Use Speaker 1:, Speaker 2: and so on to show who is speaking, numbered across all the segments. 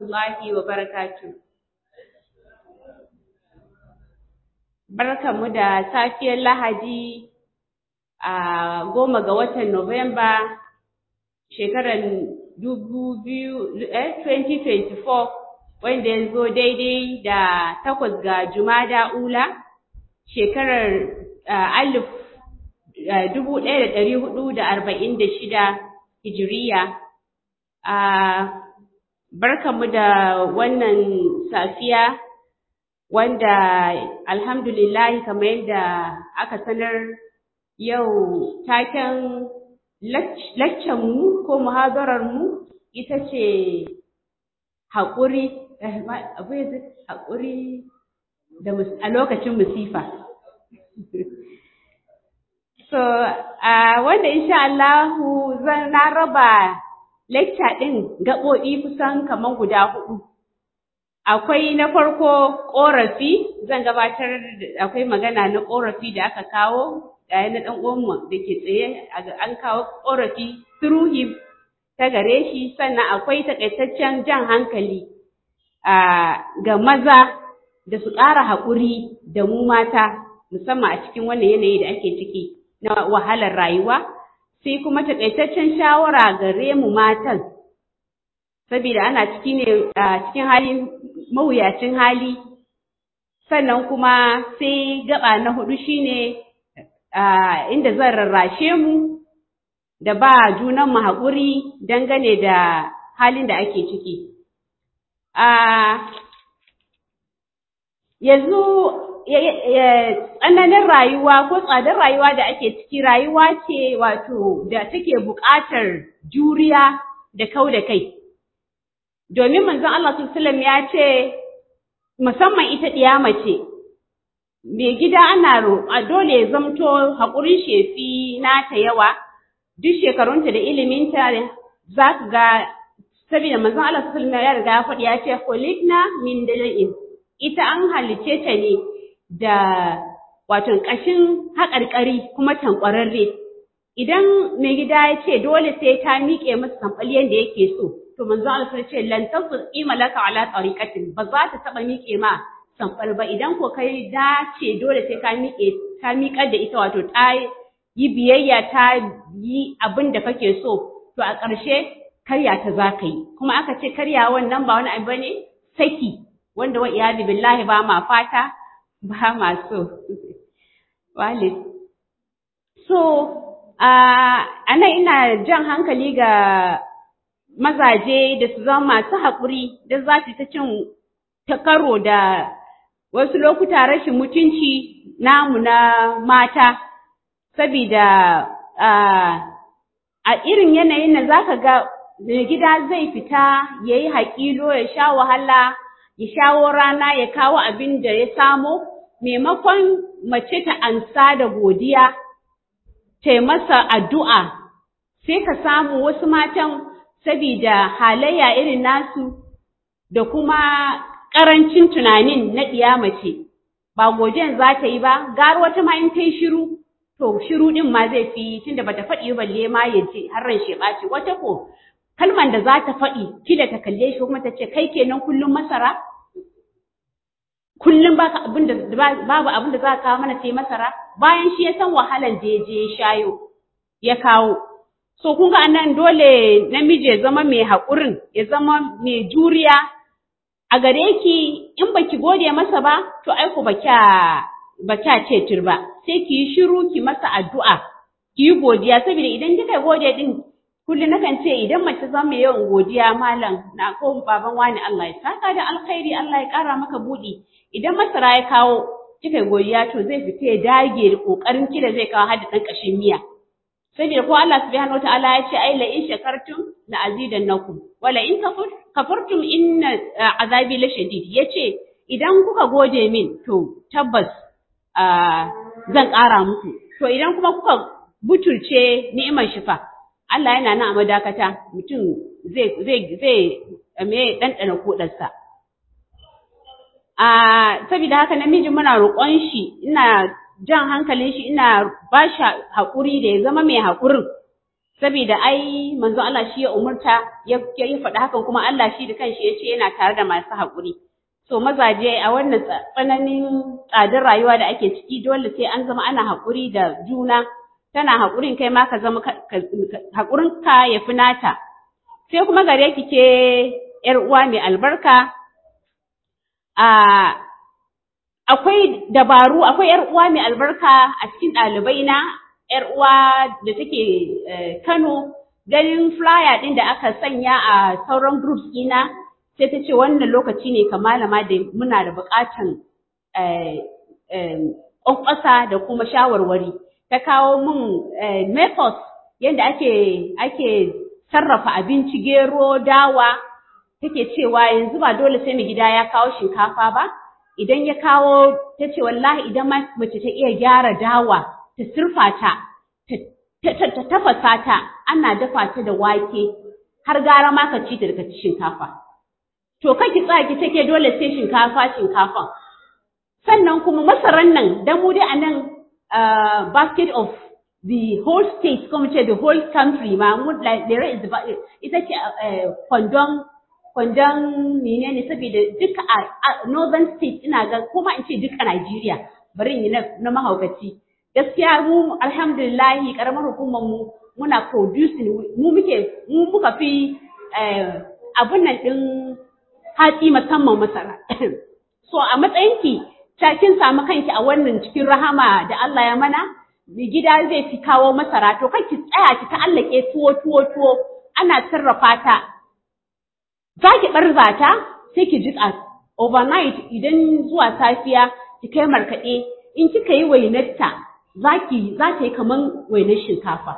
Speaker 1: rahmatullahi wa barakatuh. Barkanmu da safiyar Lahadi a 10 ga watan Nuwamba shekarar 2024 wanda ya zo daidai da 8 ga Jumada Ula shekarar 1446 Hijiriya. Barkanmu da wannan safiya wanda alhamdulillah kamar yadda aka sanar yau taken laccanmu ko muhadararmu ita ce haƙuri a lokacin musifa. So, wanda insha Allahu na raba lecture ɗin gaɓoɓi kusan kaman guda 4. Akwai na farko ƙorafi, zan gabatar da akwai magana na ƙorafi da aka kawo, na ɗan uwanmu da ke tsaye, an kawo ƙorafi through him ta gare shi, sannan akwai taƙaitaccen jan hankali ga maza da su ƙara haƙuri da mu mata, musamman a cikin wannan yanayi da ake ciki na wahalar rayuwa, sai kuma taƙaitaccen shawara gare mu matan, saboda ana cikin halin mawuyacin hali. Sannan kuma sai gaba na 4 shine inda zan rarrashe mu da ba junan mu haƙuri dangane da halin da ake ciki. Yanzu tsananin rayuwa ko tsadar rayuwa da ake ciki rayuwa ce wato da take buƙatar juriya da kau da kai. Domin manzon Allah sallallahu alaihi wasallam ya ce musamman ita ɗiya mace, mai gida ana roƙa dole ya zamto haƙurin shefi nata yawa, duk shekarunta da iliminta za ka ga, saboda manzon Allah sallallahu alaihi wasallam ya riga ya faɗi ya ce khuliqna min dal'in, ita an halice ta ne da wato ƙashin haƙarƙari kuma tankwararre. Idan mai gida ya ce dole sai ta miƙe masa samfali yadda yake so, to manzo Allah sai ce lan tasqima laka ala tariqatin, ba za ta taba miƙe ma samfal ba. Idan ko kai dace dole sai ka miƙar da ita, wato ta yi biyayya, ta yi abin da kake so, to a ƙarshe karya ta za ka yi. Kuma aka ce karya wannan ba wani abu bane, saki, wanda wa iyadi billahi ba ma fata, ba ma so. Walid. So, ana ina jan hankali ga mazaje da su zama masu haƙuri, da za su ta cin karo da wasu lokuta rashin mutunci namu na mata, saboda a irin yanayin da za ka ga mai gida zai fita ya yi haƙilo, ya sha wahala, ya shawo rana, ya kawo abin da ya samo, maimakon mace ta ansa da godiya, ta yi masa addu'a, sai ka samu wasu matan sabida halayya irin nasu da kuma ƙarancin tunanin na ɗiya mace, ba godiyan za ta yi ba, gara wata ma in ta yi shiru, to shiru ɗin ma zai fi, tunda ba ta faɗi balle ma ya ce har ran shi ɓaci. Wata ko kalman da za ta faɗi kila ta kalle shi kuma ta ce kai kenan kullum masara, kullum babu abin da za ka kawo mana sai masara, bayan shi ya san wahalan da ya je ya shayo ya kawo. So kun ga anan dole namiji ya zama mai haƙurin, ya zama mai juriya a gare ki. In baki gode masa ba, to ai ku ba kya ce tir ba, sai ki yi shiru, ki masa addu'a, ki yi godiya, saboda idan kika gode din, kullum nakan ce idan mace zama mai yawan godiya, malam na ko baban wani, Allah ya saka da alkhairi, Allah ya ƙara maka buɗi. Idan masara ya kawo kika godiya, to zai fita ya dage da kokarin ki da zai kawo hada dan kashin miya, saboda ko Allah subhanahu wataala ya ce ai la in shakartum la azidannakum wa la in kafartum inna azabi la shadid. Yace idan kuka gode min to tabbas zan ƙara muku, to idan kuma kuka butulce ni'imar shifa, Allah yana nan a madakata, mutum zai me ɗanɗana koɗarsa. Saboda haka namiji muna roƙon shi, ina jan hankalin shi, ina ba shi haƙuri da ya zama mai haƙurin, saboda ai manzo Allah shi ya umurta ya faɗi hakan kuma Allah shi da kanshi ya ce yana tare da masu haƙuri. So mazaje a wannan tsananin tsadar rayuwa da ake ciki dole sai an zama ana haƙuri da juna, tana haƙurin kai ma ka zama haƙurinka ya fi nata. Sai kuma gare ki ke ‘yar uwa mai albarka, akwai dabaru, akwai ‘yar uwa mai albarka a cikin ɗalibai na, ‘yar uwa da take Kano, ganin flyer ɗin da aka sanya a sauran groups ɗina, sai ta ce wannan lokaci ne malama da muna da buƙatan ƙwanƙwasa da kuma shawarwari. Ta kawo min methods yadda ake sarrafa abinci, gero, dawa, take cewa yanzu ba dole sai mai gida ya kawo shinkafa ba, idan ya kawo ta ce wallahi idan mace ta iya gyara dawa, ta surfa ta, ta tafasa ta, ana dafa ta da wake, har gara ma ka ci ta daga shinkafa. To kake tsaya ki take dole sai shinkafa. Sannan kuma masaran nan, dan mu dai a nan basket of the whole state, kuma ce the whole country ma, there is ita ce kwandon menene saboda duka a northern state ina ga kuma in ce duka Najeriya, bari in yi na mahaukaci. Gaskiya mu alhamdulillah karamar hukumar mu muna producing, mu muka fi abun nan din hatsi musamman masara. So a matsayinki kin samu kanki a wannan cikin rahama da Allah ya mana, gida zai fi kawo masara, to kai ki tsaya ki ta'allake tuwo ana sarrafa ta. Za ki ɓarza ta sai ki jiƙa overnight, idan zuwa safiya ki kai markaɗe, in kika yi wainarta za ta yi kaman wainar shinkafa.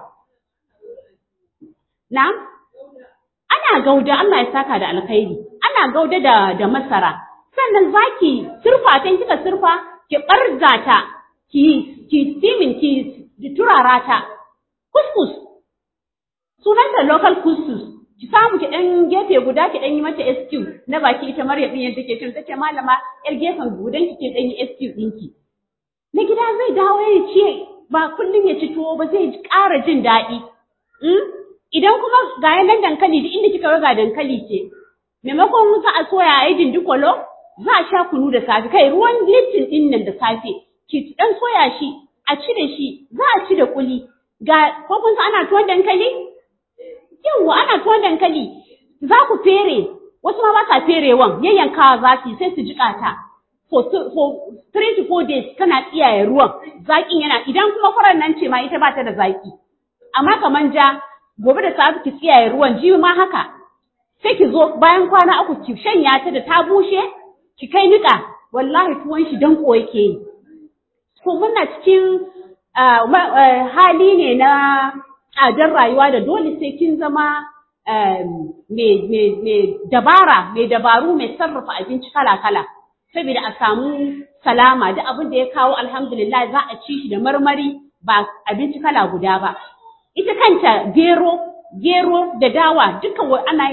Speaker 1: Na'am? Ana gauda, Allah ya saka da alkhairi, ana gauda da masara, sannan za ki surfa ta, kika surfa, ki ɓarza ta, ki steaming, ki turara ta. Couscous, sunanta local couscous, ki samu ki ɗan gefe guda ki ɗan yi mata SQ na baki, ita Maryam ɗin yadda take cin, take malama ƴar gefen gudan ki ɗan yi SQ ɗinki. Na gida zai dawo ya ce ba kullum ya ci tuwo ba, zai ƙara jin daɗi. Idan kuma ga yanan dankali duk inda kika ga dankali ce, maimakon za a soya a yi dindikwalo, za a sha kunu da safe, kai ruwan Lipton ɗin nan da safe, ki ɗan soya shi, a ci da shi, za a ci da kuli. Ko kun san ana tuwon dankali? Yawwa ana tuwon dankali, za ku fere, wasu ma ba sa ferewan, yayyankawa za su yi sai su jiƙa ta. For 3 to 4 days kana tsiyaye ruwan, zaƙin yana, idan kuma farar nan ce ma ita ba ta da zaƙi. Amma kaman ja, gobe da safe ki tsiyaye ruwan, jibi ma haka. Sai ki zo bayan kwana 3 ki shanya ta da ta bushe, ki kai niƙa, wallahi tuwon shi danko yake yi. Ko muna cikin hali ne na tsadar rayuwa da dole sai kin zama mai dabaru, mai sarrafa abinci kala-kala, saboda a samu salama da abin da ya kawo alhamdulillah za a ci shi da marmari, ba abinci kala guda ba. Ita kanta gero da dawa duka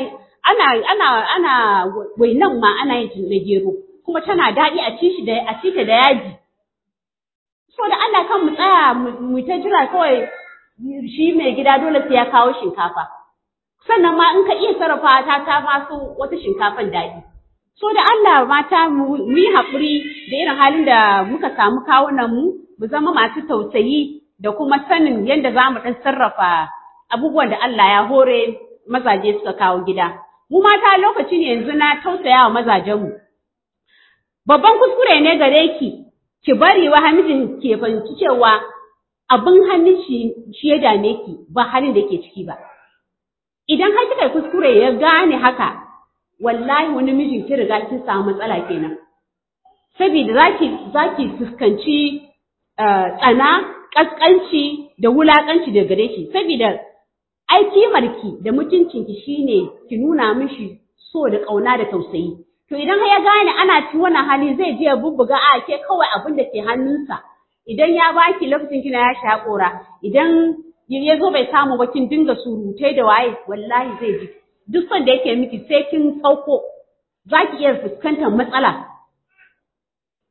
Speaker 1: ana wainan ma ana yin na gero, kuma tana daɗi a ci ta da yaji. So da Allah kan mu tsaya mu ta jira kawai shi mai gida dole sai ya kawo shinkafa. Sannan ma in ka iya sarrafa ta maso wata shinkafan daɗi. So da Allah mata mu yi haƙuri da irin halin da muka samu kawunan mu zama masu tausayi da kuma sanin yadda za mu ɗan sarrafa abubuwan da Allah ya hore mazaje suka kawo gida. Mu mata lokaci ne yanzu na tausaya wa mazajenmu. Babban kuskure ne gare ki bari wa hamijin ke fahimci cewa abin hannun shi ya dame ki ba halin da yake ciki ba. Idan har kika kuskure ya gane haka, wallahi wani mijin ki riga kin samu matsala kenan. Saboda zaki fuskanci tsana, kaskanci da wulakanci daga gare shi. Saboda ai kimarki da mutuncinki shine ki nuna mishi so da kauna da tausayi. To idan har ya gane ana ci wannan hali zai je ya bubbuga a ke kawai abin da ke hannunsa. Idan ya baki lokacin kina ya shakora, idan ya zo bai samu ba kin dinga surutai da waye, wallahi zai ji. Duk son da yake miki sai kin sauko, za ki iya fuskantar matsala.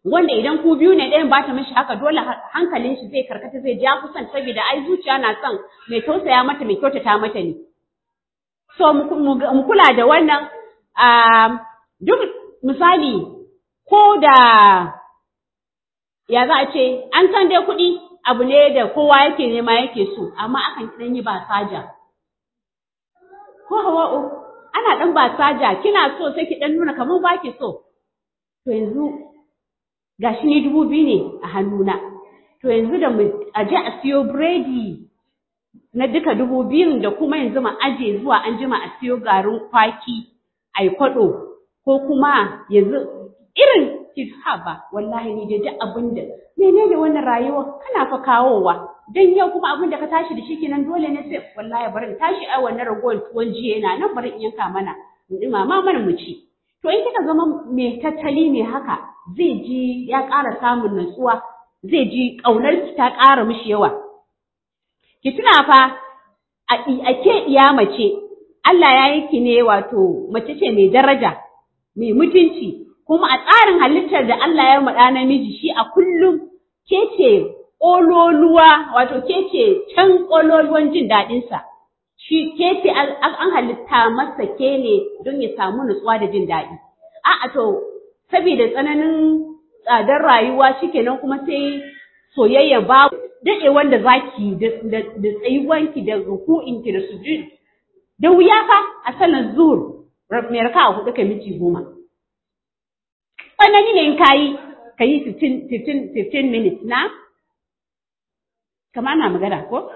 Speaker 1: wanda idan ku biyu ne ɗayan ba ta mishi haka dole hankalin shi zai karkata zai ja kusan saboda ai zuciya na son mai tausaya mata mai kyautata mata ne. So mu kula da wannan duk misali ko da ya za a ce an san dai kuɗi abu ne da kowa yake nema yake so amma akan ɗan yi basaja. Ko Hawa'u ana ɗan basaja kina so sai ki ɗan nuna kamar ba ki so. To yanzu gashi ni 2000 ne a hannuna. To yanzu da mu aje a siyo biredi na duka 2000 da kuma yanzu mu aje zuwa an jima a siyo garin kwaki ai kwado ko kuma yanzu irin haba wallahi ni da duk abinda menene wannan rayuwa kana fa kawowa dan yau kuma abinda ka tashi da shi kenan dole ne sai wallahi bari in tashi ai wannan ragowar tuwon jiya yana nan bari in yanka mana mama mana mu ci. To in kika zama mai tattali ne haka zai ji ya ƙara samun nutsuwa zai ji ƙaunar ki ta ƙara mishi yawa. Ki tuna fa a ke iya mace Allah ya yi ki ne wato mace ce mai daraja mai mutunci kuma a tsarin halittar da Allah ya maɗa namiji shi a kullum ke ce ƙololuwa wato ke ce can ƙololuwan jin daɗinsa. Shi ke ce an halitta masa ke ne don ya samu nutsuwa da jin daɗi. A'a to, saboda tsananin tsadar rayuwa shikenan kuma sai soyayya ba daɗe wanda zaki da tsayuwanki da ruku'inki da sujud. Da wuya fa a sallar zuhur mai raka'a 4 kai minti 10. Tsanani ne in kayi 15 minutes na? Kama na magana ko?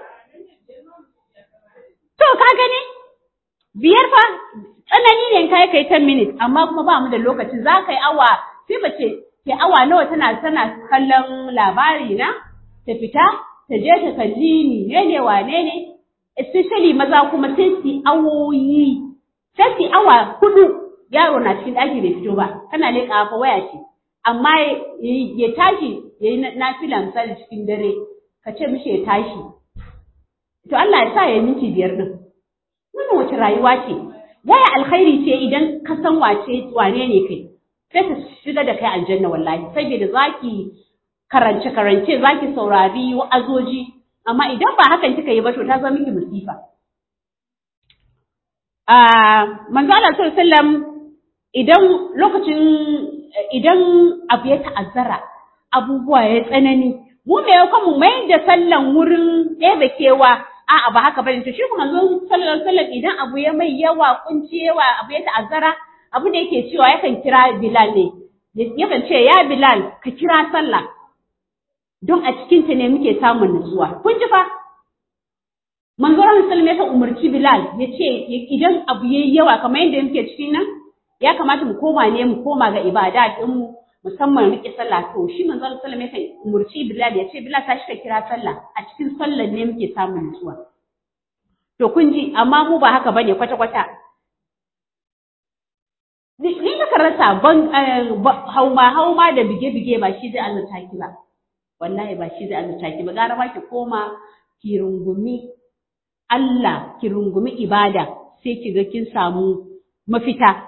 Speaker 1: To ka gani? Biyar fa tsanani ne kai 10 minutes amma kuma ba mu da lokaci za ka yi awa sai bace ke awa nawa tana kallon labari na ta fita ta je ta kalli ne wane ne especially maza kuma sai su awoyi sai su awa 4 yaro na cikin ɗaki bai fito ba kana leƙa fa waya ce amma ya tashi yayi nafila misali cikin dare ka ce mishi ya tashi to Allah ya sa ya minti 5 din wannan wace rayuwa ce waya alkhairi ce idan ka san wane ne kai sai ta shiga da kai aljanna wallahi saboda zaki karance zaki saurari wa'azoji amma idan ba hakan kika yi ba to ta zama miki musifa. Manzo Allah sallallahu alaihi wasallam idan abu ya ta'azzara abubuwa ya tsanani mu me ya mu mai da sallan wurin ɗebe kewa a'a ba haka bane to shi kuma manzo sallallahu alaihi wasallam idan abu ya mai yawa kunci yawa abu ya ta'azzara abu da yake cewa yakan kira Bilal ne yakan ce ya Bilal ka kira sallah don a cikin ta ne muke samun nutsuwa kun ji fa manzo sallallahu alaihi wasallam yakan umarci Bilal ya ce idan abu yayi yawa kamar yadda muke cikin nan ya kamata mu koma ga ibada din mu musamman rike sallah to shi manzo sallallahu alaihi wasallam yakan umarci Bilal ya ce Bilal tashi ka kira sallah a cikin sallar ne muke samun nutsuwa to kun ji amma mu ba haka bane kwata ni ka rasa hauma da bige ba shi da Allah taki ba wallahi ba shi da Allah taki ba gara ba ki koma ki rungumi Allah ki rungumi ibada sai ki ga kin samu mafita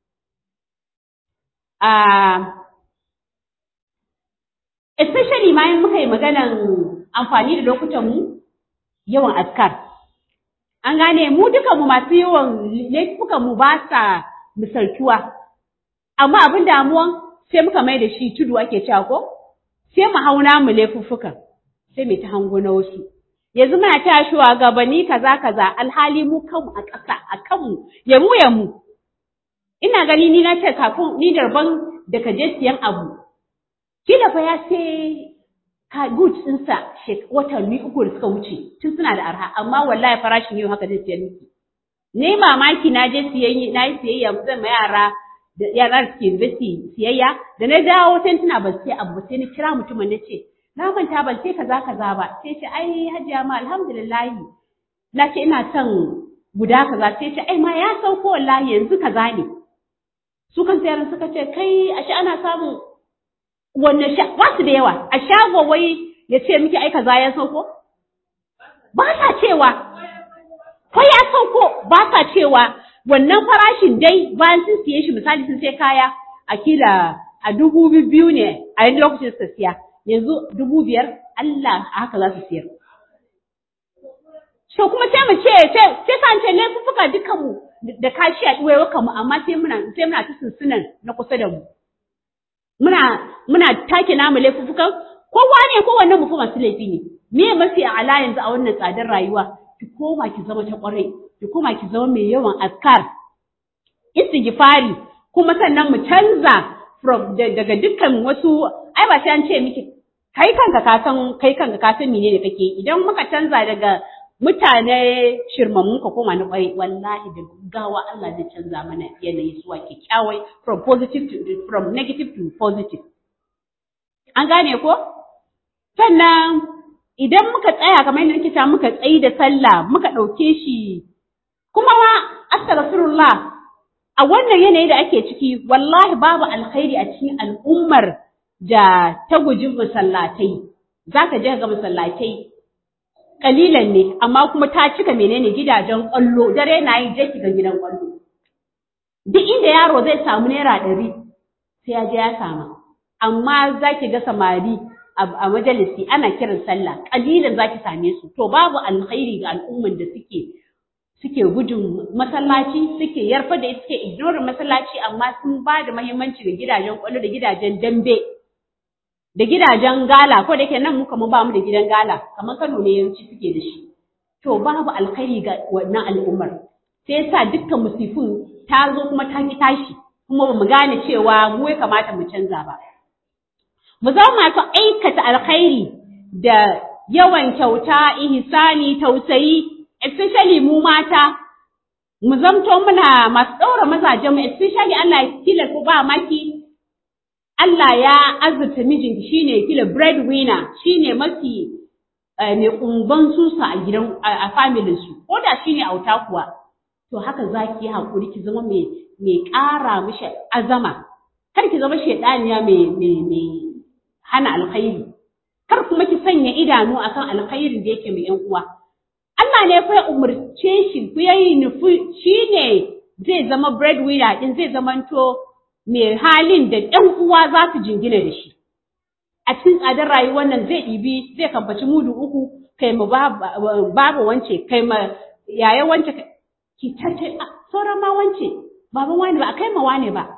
Speaker 1: especially ma in muka yi maganan amfani da lokutan mu yawan azkar an gane mu duka mu masu yawan laifukan mu ba sa misaltuwa amma abin damuwan sai muka mai da shi tudu ake cewa ko sai mu hauna mu laifuffukan sai mu ta hango na wasu yanzu muna ta shugabanni kaza alhali mu kanmu a ƙasa a kanmu yamu ina gani ni na ce kafin ni darban da ka je siyan abu kila fa ya sai ka goods ɗinsa watanni 3 da suka wuce tun suna da arha amma wallahi farashin yau haka zai siya miki ne mamaki na je siyayya zan ma yara da suke investi siyayya da na dawo sai tuna ban sai abu sai na kira mutumin na ce na manta ban sai kaza ba sai ce ai hajiya ma alhamdulillah na ce ina son guda kaza sai ce ai ma ya sauko wallahi yanzu kaza ne su kan yaran suka ce kai ashe ana samun wannan ba su da yawa a shago wai ya ce miki ai kaza ya sauko ba sa cewa ko ya sauko ba sa cewa wannan farashin dai bayan sun siye shi misali sun sai kaya a kila a 2,000 ne a yin lokacin su siya, yanzu 5,000 Allah haka za su siyar. So kuma sai mu ce sai ka ce laifuffuka dukanmu da kashi a ɗuwaiwakan mu amma sai muna ta sunsunan na kusa da mu. Muna take namu laifuffukan kowanne mu fa masu laifi ne. Me mafi ala yanzu a wannan tsadar rayuwa ki koma ki zama ta ƙwarai, ki koma ki zama mai yawan askar, istighfari, kuma sannan mu canza daga dukkan wasu ai ba sai an ce miki kai kanka ka san menene kake, idan muka canza daga mutane shirmammun ka koma na ƙwarai, wallahi da gawa Allah zai canza mana yanayi zuwa kyakkyawai from negative to positive. An gane ko? Sannan idan muka tsaya kamar yadda nake ta muka tsayi da sallah muka ɗauke shi kuma astaghfirullah a wannan yanayi da ake ciki wallahi babu alkhairi a cikin al'ummar da ta guji masallatai. Zaka je ga masallatai kalilan ne amma kuma ta cika menene gidajen kwallo, dare na yi je ga gidan kwallo. Duk inda yaro zai samu naira 100 sai ya je ya sama, amma zaki ga samari a majalisi ana kiran sallah kalilan zaki same su. To babu alkhairi ga al'umman da suke gudun masallaci, suke yarfa da suke ignore masallaci, amma sun ba da muhimmanci ga gidajen kwallo da gidajen dambe da gidajen gala, ko da yake nan muka ba mu da gidan gala kamar Kano ne yawanci suke da shi. To babu alkhairi ga wannan al'ummar, sai yasa dukkan musifin ta zo kuma ta ki tashi, kuma ba mu gane cewa mu ya kamata mu canza ba. Mu zama masu aikata alkhairi da yawan kyauta, ihsani, tausayi, especially mu mata, mu zamto muna masu ɗaura mazajen mu, especially Allah ya kila ko ba maki Allah ya azurta mijinki shine kila breadwinner, shine mafi mai kumban susa a gidan a family su, ko da shine auta kuwa, to haka zaki yi hakuri ki zama mai ƙara mishi azama, kar ki zama shedaniya mai hana alkhairi, kar kuma ki sanya idanu akan alkhairin da yake mai yan uwa. Allah ne fa ya umurce shi ku yayi nufi shine zai zama breadwinner din, zai zamanto mai halin da ɗan uwa za su jingina da shi. A cikin tsadar rayuwar nan zai kamfaci mudu 3 kai ma babu wance, kai ma yaya wance, ki tace sauran ma wance baban wani ba a kai ma wani ba.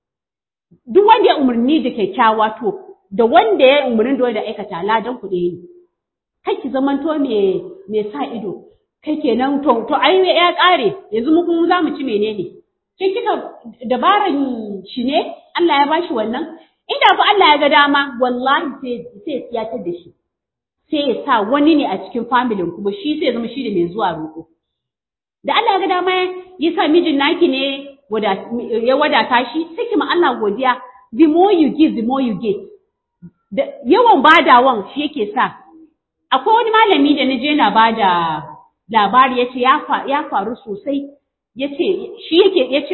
Speaker 1: Duk wanda ya umarni da kyakkyawa to da wanda ya umarni da wanda aikata ladan ku da yi. Kai ki zamanto me sa ido, kai kenan to ai ya ƙare yanzu mu kuma za mu ci menene? Sai kika dabaran shi ne Allah ya bashi wannan, inda fa Allah ya ga dama wallahi sai ya tiyatar da shi, sai ya sa wani ne a cikin familin kuma shi sai zama shi da mai zuwa roƙo. Da Allah ya ga dama ya sa mijin naki ne ya wadata shi, sai ki ma Allah godiya. The more you give, the more you get. Da yawan badawan shi yake sa. Akwai wani malami da naje na bada labari yace ya faru sosai. Yace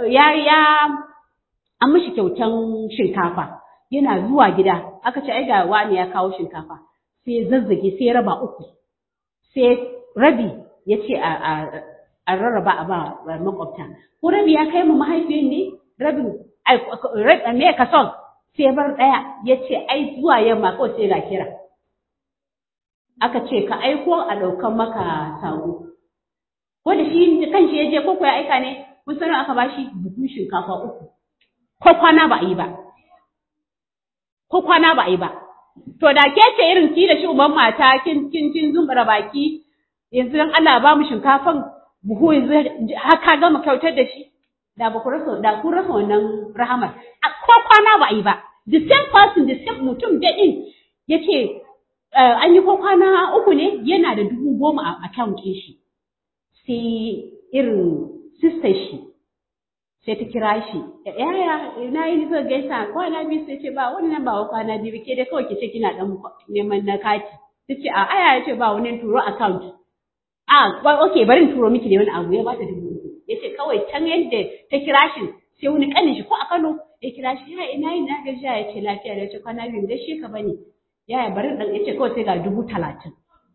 Speaker 1: an mishi kyautan shinkafa, yana zuwa gida aka ce ai ga wani ya kawo shinkafa, sai ya zazzage sai ya raba 3, sai rabi yace a rarraba a ba makwabta, ko rabi ya kai mu mahaifiyar ne, rabin me ka son, sai bar daya yace ai zuwa yamma kawai sai ga kira aka ce ka aiko a daukan maka sako, ko da shi kanshi ya je ko ya aika ne, kun sanar aka bashi buhun shinkafa 3, ko kwana ba a yi ba. To da ke ce irin ki da shi uban mata kin zumbura baki, yanzu dan Allah ba mu shinkafan buhu yanzu haka gama kyautar da shi, da kun rasa wannan rahamar. Ko kwana ba a yi ba. The same person, the same mutum da din yace an yi ko kwana 3 ne, yana da 10,000 a account ɗin shi. Sai irin sister shi sai ta kira shi, yaya na yi nisa gaisa kwana 2, sai ce ba wannan ba kwana 2 ke dai kawai ke ce kina dan neman na kati. Ta ce a aya ya ce ba wani turo account. Okay bari in turo miki ne wani abu, ya bata 10,000. Ya ce kawai can yadda ta kira shi sai wani kanin shi ko a Kano ya kira shi, ya ina yi na gajiya, ya ce lafiya, ya ce kwana 2 gaishe ka bane. Yaya bari dan, ya ce kawai sai ga 30,000.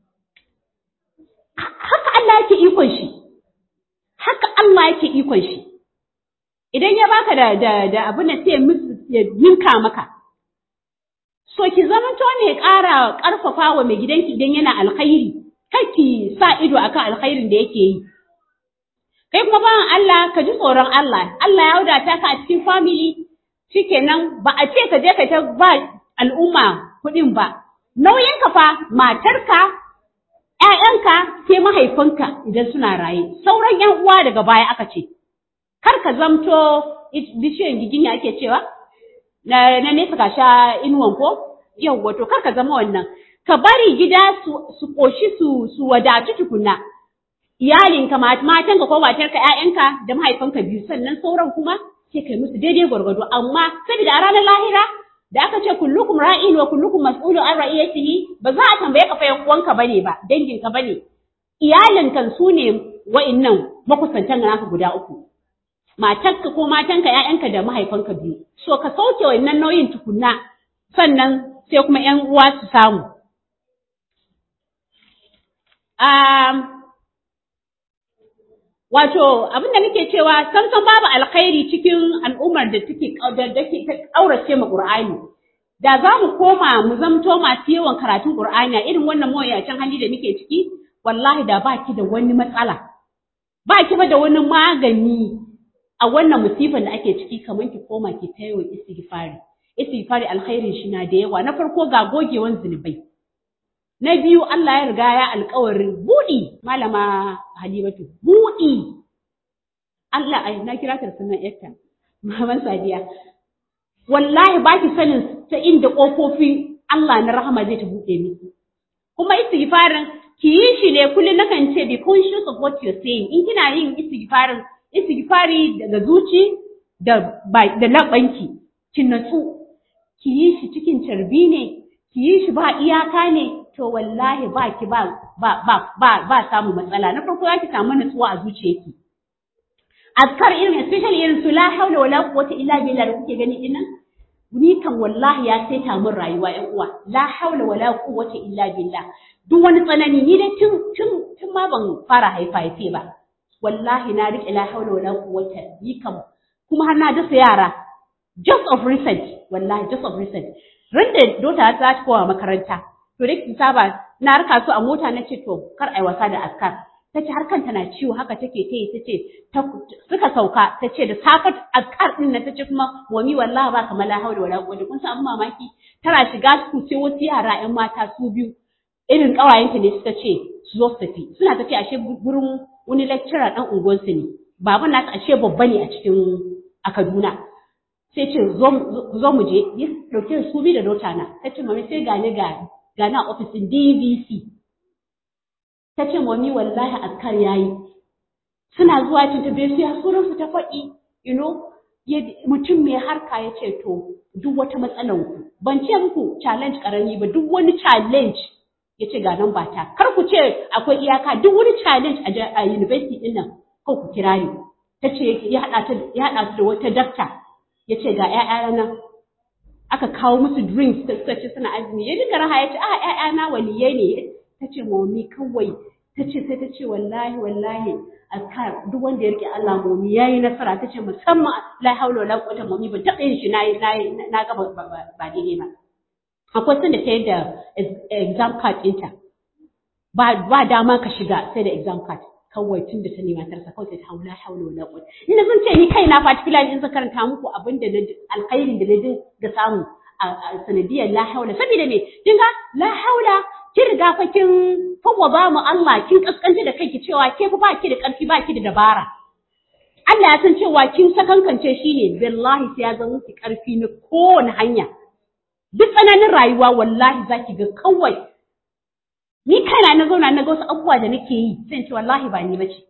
Speaker 1: Haka Allah yake ikon shi. Haka Allah yake ikon shi. Idan ya baka da abin da sai ya ninka maka. So ki zamanto ne ƙara ƙarfafa wa mai gidanki idan yana alkhairi, kar ki sa ido akan alkhairin da yake yi. Kai kuma bawan Allah ka ji tsoron Allah, Allah ya wadata ka a cikin family, shikenan ba a ce ka je ka ta ba al'umma kuɗin ba. Nauyinka fa matarka, ‘ya'yanka, sai mahaifinka idan suna raye, sauran ‘yan uwa daga baya aka ce. Kar ka zamto bishiyan giginya ake cewa, na nesa ka sha inuwan ko? Yawwa to kar ka zama wannan. Ka bari gida su ƙoshi su wadatu tukunna. Iyalinka, matanka ko matarka, ‘ya'yanka da mahaifanka biyu, sannan sauran kuma sai kai musu daidai gwargwado. Amma saboda a ranar lahira da aka ce kullukum ra'in wa kullukum mas'ulun an ra'iyatihi, ba za a tambaye ka fa yan uwanka bane ba, danginka bane. Iyalinkan su ne wa'innan makusantan naka guda uku. Matarka ko matanka, ‘ya'yanka da mahaifanka biyu. So ka sauke wannan nauyin tukunna, sannan sai kuma ‘yan uwa su samu. Wato abin da nake cewa san babu alkhairi cikin al'ummar da take ƙaurace ma Qur'ani. Da za mu koma mu zamto masu yawan karatun Qur'ani a irin wannan mawuyacin hali da muke ciki, wallahi da ba ki da wani matsala. Ba ki ba da wani magani a wannan musifan da ake ciki, kamar ki koma ki ta yawan istighfari. Istighfari alkhairin shi na da yawa. Na farko ga gogewan zunubai. Na biyu Allah ya riga ya alƙawarin buɗi, malama Halimatu, buɗi. Allah ai na kira ta sunan yarta, Maman Sadiya. Wallahi ba ki sanin ta inda ƙofofi Allah na rahama zai ta buɗe miki. Kuma istighfarin ki yi shi ne kullum nakan ce be conscious of what you're saying. In kina yin istighfari daga zuci da labanki, ki natsu, ki yi shi cikin carbi ne, ki yi shi ba iyaka ne, to wallahi ba samu matsala. Na farko zaki samu natsuwa a zuciyarki. Azkar irin especially irin su la haula wala quwwata illa billah da kuke gani dinnan, ni kan wallahi ya saita min rayuwa ƴan uwa. La haula wala quwwata illa billah. Duk wani tsanani ni dai tun ma ban fara haife ba. Wallahi na rike la haula wala quwwata ni kam kuma har na dasa yara just of recent, wallahi just of recent. Randa dota ta kowa makaranta. To dai ki saba na raka su a mota na ce to kar ai wasa da askar. Tace har kanta na ciwo haka take tace suka sauka tace da safar askar din nan tace kuma wani wallahi ba kamar la haula wala quwwata. Kun san mamaki tana shiga su sai wasu yara ƴan mata su biyu irin ƙawayenta ne suka ce su zo su tafi. Suna tafi ashe gurin wani lecturer dan unguwarsu ne. Baban nasu ashe babba ne a Kaduna. Sai ce zo mu je, ya dauke su bi da dota na. Tace mami sai gani a ofisin DVC. Tace mami wallahi askar yayi. Suna zuwa tuntuɓe su ya sunan su ta faɗi, mutum mai harka ya ce to duk wata matsalan ku. Ban ce muku challenge karami ba, duk wani challenge ya ce ga nan ba ta. Kar ku ce akwai iyaka, duk wani challenge a university din nan ko ku kira ni. Tace ya haɗa su da wata dakta. Ya ce ga ‘ya'yana nan, aka kawo musu drinks da suka ce suna azumi, ya dinga raha ya ce, ‘ya'yana waliyai ne, ta ce mami kawai, sai ta ce wallahi, azkar duk wanda ya rike Allah mami ya yi nasara, ta ce musamman la haula wala quwwata mami ban taɓa yin shi na ga ba daidai ba. Akwai sanda ta yadda exam card ɗinta, ba dama ka shiga sai da exam card. Kawai tun da ta nema tarsa kawai sai ta haula wala quwwata. Ina zan ce ni kaina particularly in zan karanta muku abin da alkhairin da na ga samu a sanadiyar la haula. Saboda me kin ga la haula kin riga fa kin fawwaba mu Allah, kin kaskanta da kanki cewa ke fa baki da karfi baki da dabara. Allah ya san cewa kin sakankance shine billahi sai ya zama miki karfi na kowane hanya. Duk tsananin rayuwa wallahi zaki ga kawai ni kaina na zauna na ga wasu abubuwa da nake yi sai ce wallahi ba ni bace.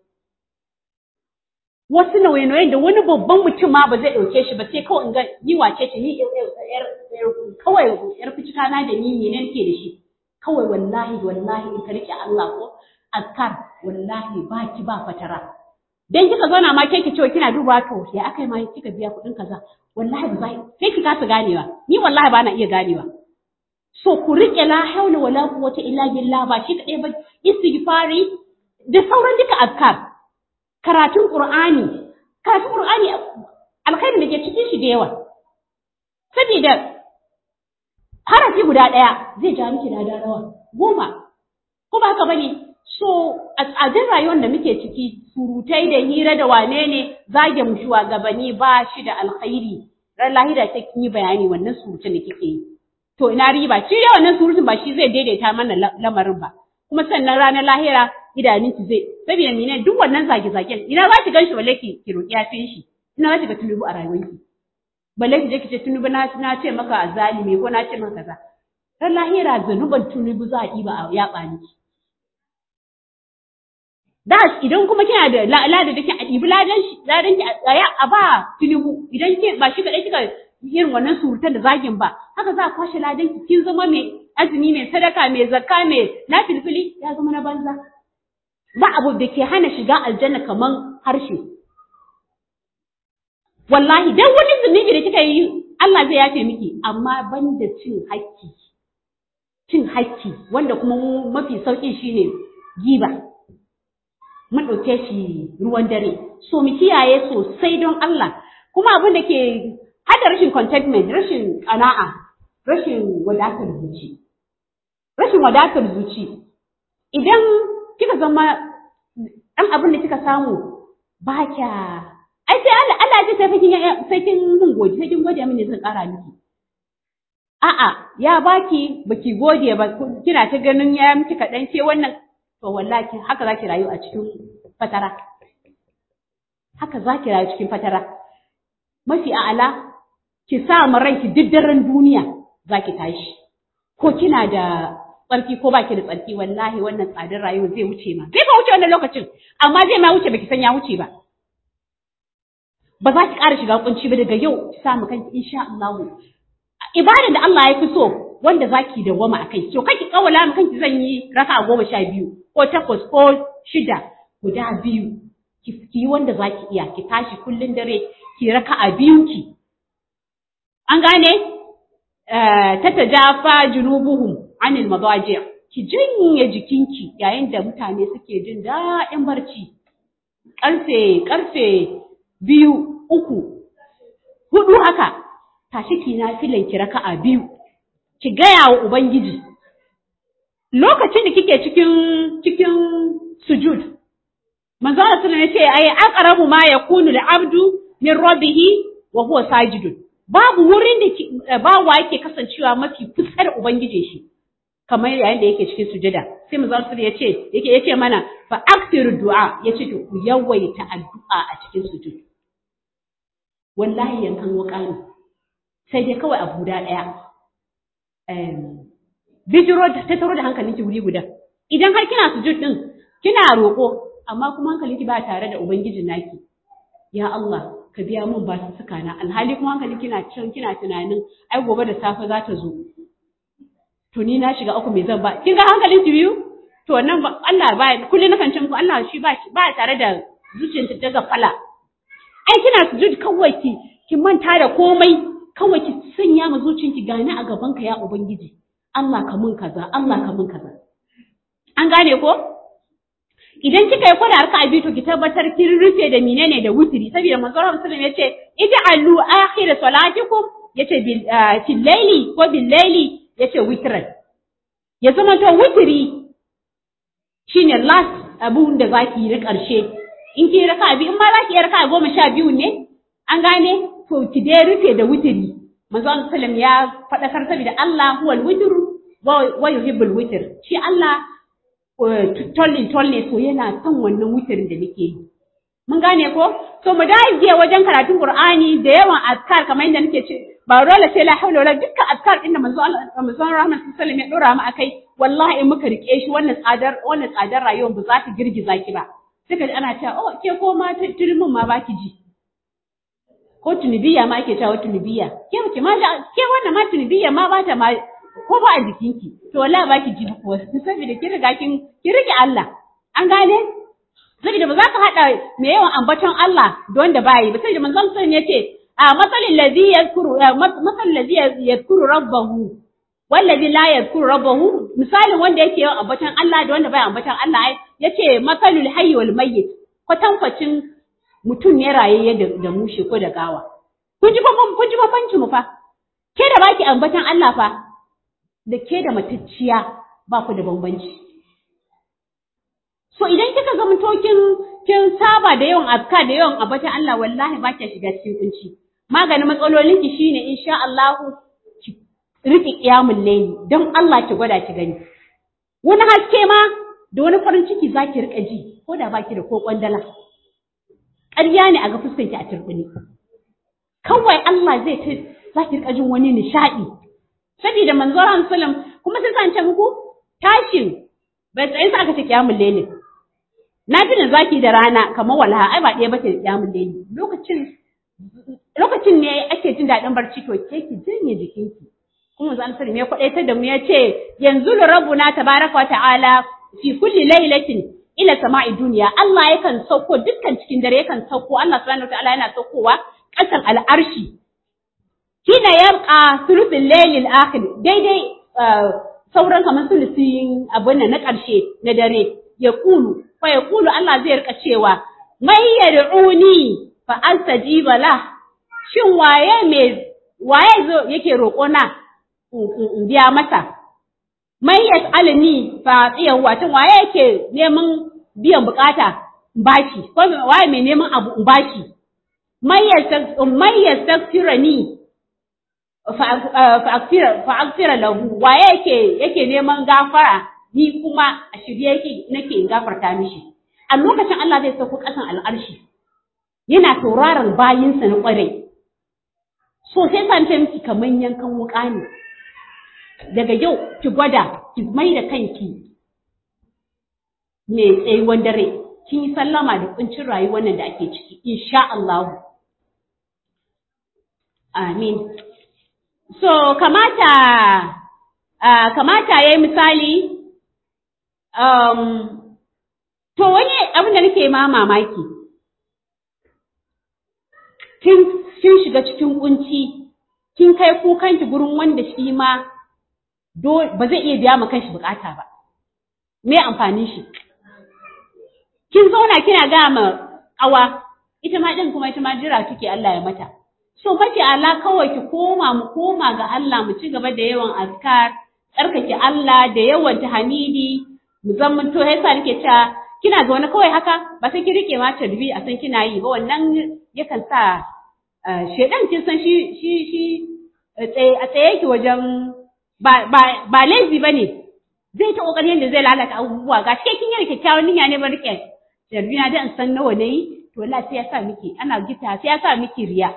Speaker 1: Wasu nauye-nauyen da wani babban mutum ma ba zai ɗauke shi ba sai kawai in ga ni wace ce ni kawai yar ficika na da ni ne nake da shi. Kawai wallahi in ka rike Allah ko azkar wallahi ba ki ba fatara. Dan kika zauna ma ke ki cewa kina duba to ya akai ma kika biya kuɗin kaza wallahi ba sai ki kasa ganewa. Ni wallahi ba na iya ganewa. So ku riƙe la haula wala quwwata illa billah ba shi kaɗai ba, istighfari da sauran duka azkar. Karatun Qur'ani alkhairin da ke cikin shi da yawa. saboda harafi guda ɗaya zai ja miki da rawa 10 ko ba haka bane. So a tsadin rayuwar da muke ciki surutai da hira da wane ne zage mu shugabanni ba shi da alkhairi. Ran lahira sai kin yi bayani wannan surutun da kike yi. To ina riba, shi da wannan surutun ba shi zai daidaita mana lamarin ba. Kuma sannan ranar lahira idaninki zai, saboda mene duk wannan zage-zagen, ina za ki ganshi balle ki roƙi yafin shi, ina za ki ga Tinubu a rayuwarki. Balle ki je ki ce Tinubu na ce maka azalimi ko na ce maka kaza. Ran lahira zanuban Tinubu za a ɗiba a yaɓa miki. Da idan kuma kina da lada da ke a ɗibi ladan ki a ba Tinubu, idan ke ba shi kaɗai kika irin wannan surutan da zagin ba, haka za a kwashe ladan ki, kin zama mai azumi, mai sadaka, mai zakka, mai nafilfili, ya zama na banza. Ba abu da ke hana shiga aljanna kaman harshe. Wallahi dan wani zunubi da kika yi Allah zai yafe miki, amma banda cin hakki. Cin hakki wanda kuma mafi sauki shine giba. Mun ɗauke shi ruwan dare, so mu kiyaye sosai don Allah. Kuma abin da ke hada rashin contentment, rashin ƙana'a, rashin wadatar zuci. Rashin wadatar zuci. Idan kika zama ɗan abin da kika samu ba kya, ai sai Allah ya ce sai kin mun gode, sai kin gode mini zan ƙara miki. A'a, ya baki baki gode ba, kina ta ganin ya miki kaɗan ce wannan. To wallahi haka za ki rayu a cikin fatara. Haka za ki rayu cikin fatara. Mafi a'ala, ki sa ma ranki duk daren duniya za ki tashi. Ko kina da tsarki ko baki da tsarki, wallahi wannan tsadar rayuwa zai wuce ma. Zai ba wuce wannan lokacin, amma zai ma wuce baki san ya wuce ba. Ba za ki ƙara shiga kunci ba daga yau ki sa ma kanki insha Allah. Ibadar da Allah ya fi so wanda zaki dawwama akai. To kake kawala mu kanki zan yi raka'a 12 ko 8 ko 6 guda 2. Ki yi wanda zaki iya, ki tashi kullun dare ki raka'a 2 ki. An gane? Tatajafa junubuhum anil madaji'. Ki jinye jikinki yayin da mutane suke jin daɗin barci. Karfe 2, 3, 4 haka. Tashi ki nafilan ki raka'a 2. Ki gaya wa Ubangiji, lokacin da kike cikin sujud, manzo Allah sallallahu alaihi wasallam ya ce ai aqrabu ma yakunu al-abdu min rabbih wa huwa sajidun. Babu wurin da bawa yake kasancewa mafi kusa da Ubangije shi kamar yayin da yake cikin sujada. Sai manzo Allah ya ce yake mana fa aksiru du'a, yace to ku yawaita addu'a a cikin sujud. Wallahi yankan wuka ne. Sai dai kawai abu da ɗaya. Bijiro ta taro da hankalinki wuri guda. Idan har kina sujud din, kina roƙo, amma kuma hankalinki ba tare da Ubangijin naki. Ya Allah, ka biya mun ba su suka na. Alhali kuma hankalinki kina tunanin ai gobe da safe za ta zo. To ni na shiga uku me zan ba. Kin ga hankalinki biyu? To wannan Allah ba kullun nakan ce muku Allah shi ba tare da zuciyarta ta gafala. Ai kina sujud kawai ki manta da komai. Kawai ki sanya ma zuciyarki gani a gabanka ya Ubangiji, Allah ka mun kaza, Allah ka mun kaza. An gane ko? Idan kika yi kwada harka abi to ki tabbatar kin rufe da menene da wutiri, saboda manzo Allah sallallahu alaihi wasallam yace ij'alu akhir salatikum yace bil layli ko bil layli yace witran. Ya zama to wutiri shine last abun da zaki yi na karshe. In ki raka abi in ma zaki yi raka 12 ne, an gane? To ki dai rufe da witiri. Manzo Allah sallam ya faɗakar saboda Allah huwal witru wa yuhibbul witr. Shi Allah tolle so yana son wannan witirin da nake yi. Mun gane ko? To mu dage wajen karatun Qur'ani da yawan azkar kamar yadda nake ce ba dole sai la haula wala dukkan azkar din da manzo Allah rahmatullahi sallam ya dora mu akai, wallahi in muka rike shi wannan tsadar rayuwar ba za ta girgiza ki ba. Sai ka ji ana cewa oh ke ko ma turmin ma baki ji. Ko tunubiya ma ake cewa tunubiya, ke ma ke wannan ma tunubiya ma ba ta ma ko ba a jikinki, to wallahi baki ji ko saboda kin riga kin rike Allah. An gane? Saboda ba za ka hada me yawan ambaton Allah da wanda bayi ba, saboda manzon sallallahu alaihi wasallam yace masalul ladhi yadhkuru rabbahu wallazi la yadhkuru rabbahu, misalin wanda yake yawan ambaton Allah da wanda baya ambaton Allah yace masalul hayy wal mayyit, kwatankwacin mutum ne rayayye da mushe ko da gawa. Kun ji bambanci mu fa. Ke da baki ambatan Allah fa, da ke da matacciya ba ku da bambanci. So idan kika ga kin saba da yawan azka da yawan ambatan Allah wallahi ba ki shiga cikin kunci. Maganin matsalolin ki shine insha Allah ki rike qiyamul layli don Allah ki gwada ki gani. Wani haske ma da wani farin ciki zaki rika ji ko da baki da ko kwandala. Ƙarya ne a ga fuskar ki a turbini. Kawai Allah zai ta zaki rika jin wani nishadi. Saboda manzo Allah sallam kuma sai san ce muku tashin bai tsaye sa aka ce qiyamul layli. Nafilin zaki da rana kamar walaha ai ba ɗaya bace da qiyamul layli. Lokacin ne ake jin daɗin barci to ke ki janye jikinki. Kuma manzo Allah sallam ya kwadaitar da mu ya ce yanzu rabbuna tabaraka wa ta'ala fi kulli laylatin ila sama'i dunya. Allah yakan sauko dukkan cikin dare yakan sauko Allah subhanahu wa ta'ala yana saukowa ƙasan al'arshi. Kina yabqa thuluthul laylil akhir daidai sauran kamar sulusin abun na ƙarshe na dare ya kulu Allah zai rika cewa mai yad'uni fa astajiba la shin waye zo yake roƙo na in biya masa mai yas'alni fa atiyahu wato waye yake neman biyan bukata in bashi ko waye mai neman abu in bashi mai yastaghfirani fa'aghfira lahu waye yake neman gafara ni kuma a shirye nake in gafarta mishi a lokacin Allah zai sauko kasan al'arshi yana tauraron bayinsa na kwarai so sai san ta miki kaman yankan wuka ne daga yau ki gwada ki mai da kanki me tsayuwan dare kin yi sallama da kuncin rayuwar nan da ake ciki insha Allah amin. So, kamata ya yi misali, to wani abin da nake ma mamaki, kin shiga cikin kunci, kin kai kukanki gurin wanda shi ma ba zai iya biya ma kanshi bukata ba. Me amfanin shi? Kin zauna kina ga ma ƙawa, ita ma jira kike Allah ya mata. So mace Allah kawai ki mu koma ga Allah mu ci gaba da yawan azkar, tsarkake Allah da yawan tahmidi, mu zaman to yasa nake cewa kina zaune kawai haka ba sai ki rike ma tarbi a san kina yi ba wannan yakan sa shedan kin san shi a tsaye ki wajen ba lazy bane zai ta kokarin yadda zai lalata abubuwa ga shi kin yi kyakkyawan niyya ne ba rike tarbi na da san nawa nayi to wallahi sai ya sa miki ana gita sai ya sa miki riya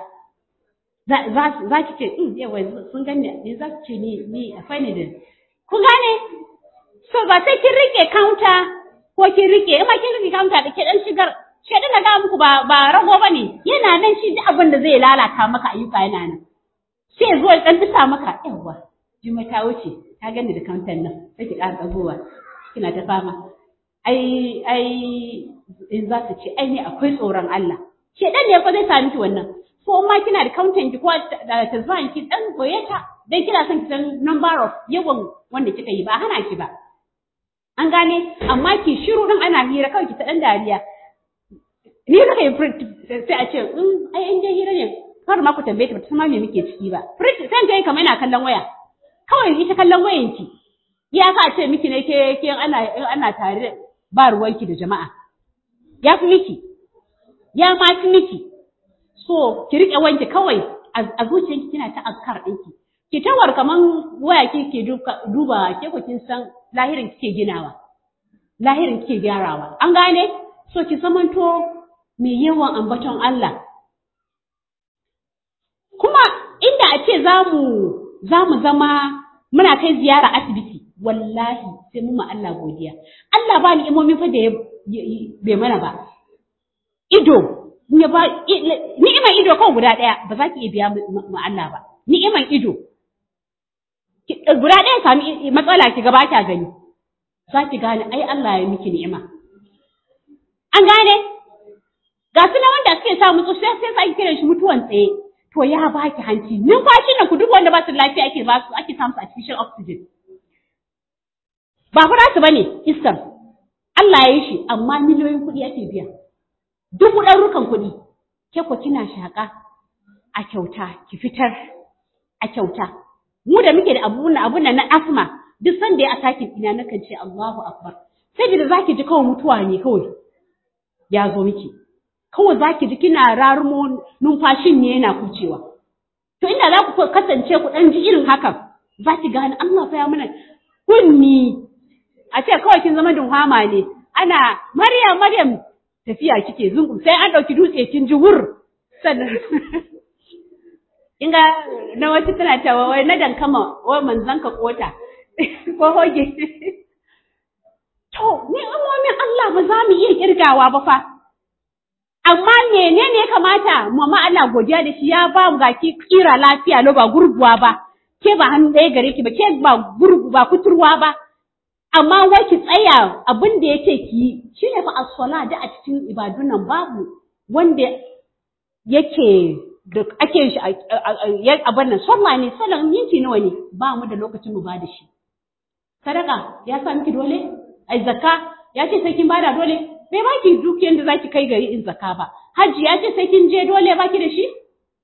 Speaker 1: za ki ce yawa sun gani ne za ki ce ni a fani da ku gane so ba sai kin rike counter ko kin rike amma kin rike counter da ke dan shigar shi da ga muku ba rago bane yana nan shi duk abin da zai lalata maka ayyuka yana nan sai zo dan bisa maka yawa juma ta wuce ta gani da counter nan sai ki ƙara dagowa kina ta fama ai in za su ce ai ne akwai tsoron Allah shedan ne ko zai sa miki wannan ko ma kina da counter ki ko da tazwan ki dan goyeta dan kina son ki san number of yawan wanda kika yi ba hana ki ba an gane amma ki shiru din ana hira kawai ki ta dan dariya ni da kai sai a ce ai in dai hira ne kar ma ku tambaye ta ta ma me muke ciki ba sai kai kamar yana kallon waya kawai ita kallon wayan ki ya ka ce miki ne ke ana tare ba ruwanki da jama'a ya fi miki ya ma fi miki so ki rike wanki kawai a zuciyarki kina ta azkar ɗinki ki tawar kaman waya kike duba ke ku kin san lahirin kike ginawa lahirin kike gyarawa an gane so ki zamanto mai yawan ambaton Allah kuma inda a ce zamu zama muna kai ziyara asibiti wallahi sai mu ma Allah godiya Allah ba ni imomi fa da bai mana ba ido ya ba ni'imar ido kawai guda ɗaya ba za ki iya biya mu Allah ba ni'imar ido guda ɗaya sami matsala ki gaba ta gani za ki gane ai Allah ya miki ni'ima an gane ga su na wanda suke samu tsoshi sai sa kiran shi mutuwan tsaye to ya baki hanci numfashin nan ku duk wanda ba su lafiya ake samu artificial oxygen ba fara su bane iskar Allah ya yi shi amma miliyoyin kuɗi ake biya duk ɗarukan kuɗi ke ko kina shaƙa a kyauta ki fitar a kyauta. Mu da muke da abun nan na asma, duk sanda ya atakin ina nakan ce Allahu Akbar. Sai da zaki ji kawai mutuwa ne kawai ya zo miki. Kawai zaki ji kina rarumo numfashin ne yana kucewa. To inda za ku kasance ku dan ji irin hakan, zaki gane Allah fa ya mana kunni. A ce kawai kin zama dunhama ne. Ana Maryam tafiya kike zungu sai an dauki dutse kin ji wur. Sannan inga na wata tana cewa wai na dankama wai manzon ka kota ko hoge. To ni amomin Allah ba za mu iya kirgawa ba fa. Amma menene ya kamata mu ma Allah godiya da shi ya ba mu gaki kira lafiya lo ba gurguwa ba. Ke ba hannu ɗaya gare ki ba, ke ba gurgu ba kuturwa ba. Amma wai ki tsaya abin da yake ki shi ne fa as-sala da a cikin ibadun nan babu wanda yake da ake shi abin nan sallah ne sallan minti nawa ne ba mu da lokacin mu ba da shi. Sadaka ya sa miki dole? Ai zakka ya ce sai kin bada dole? Bai baki dukiyar da zaki kai gari in zakka ba. Hajji ya ce sai kin je dole baki da shi?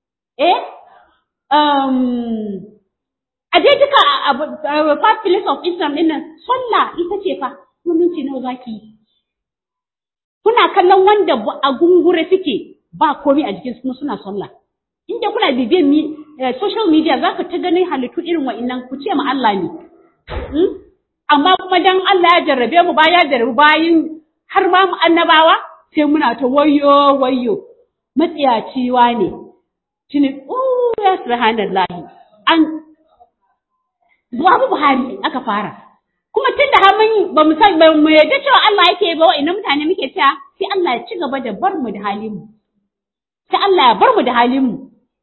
Speaker 1: A dai duka five pillars of Islam din nan sallah ita ce fa minti nawa zaki yi. Kuna kallon wanda a gungure suke ba komai a jikin su suna sallah. Inda kuna bibiyan social media za ka ta ganin halittu irin wa'innan ku ce ma Allah ne. Amma kuma dan Allah ya jarrabe mu ya jarrabe bayin har ma mu annabawa sai muna ta wayyo matsiyaciwa ne. Tuni ya subhanallahi an Babu Buhari aka fara. Kuma tun da har mun ba mu yarda cewa Allah yake ba wa'annan mutane muke cewa sai Allah ya ci gaba da bar mu da halin mu. Sai Allah ya bar mu da halin mu.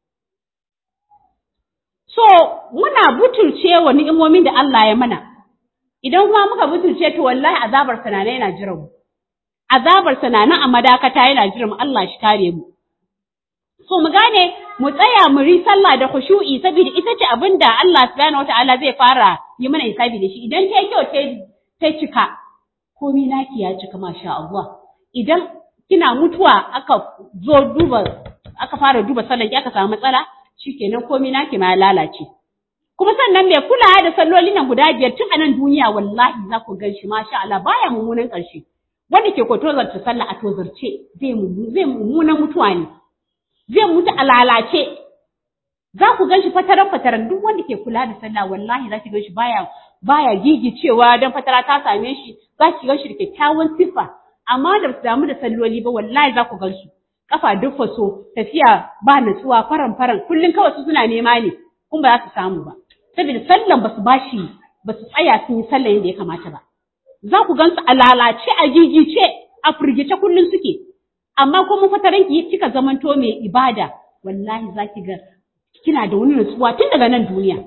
Speaker 1: So muna butulce wa ni'imomin da Allah ya mana. Idan kuma muka butulce to wallahi azabar sanana yana jiran mu. Azabar sanana a madakata yana jiran mu, Allah shi kare mu. So mu gane mu tsaya mu ri sallah da khushu'i saboda ita ce abinda Allah subhanahu wataala zai fara yi mana hisabi da shi. Idan ta kyau ta cika komai naki ya cika masha Allah. Idan kina mutuwa aka fara duba sallan ki aka samu matsala shikenan komai naki ma lalace. Kuma sannan mai kula da sallolin nan guda biyar tun a nan duniya wallahi za ku gan shi masha Allah baya mummunan ƙarshe. Wanda ke ko tozarta sallah a tozarce zai mummunan mutuwa ne. Zai mutu a lalace. Za ku gan shi fataran duk wanda ke kula da sallah wallahi za ki gan shi baya gigicewa don fatara ta same shi, za ki gan shi da kyakkyawan siffa. Amma da su damu da salloli ba wallahi za ku gan su. Kafa duk faso, tafiya ba natsuwa faran kullum kawai su suna nema ne kun ba za su samu ba. Saboda sallan ba su tsaya sun yi sallan yadda ya kamata ba. Za ku gan su a lalace a gigice a firgice kullum suke. Amma kuma fataran ki kika zamanto mai ibada wallahi za ki ga kina da wani nutsuwa tun daga nan duniya.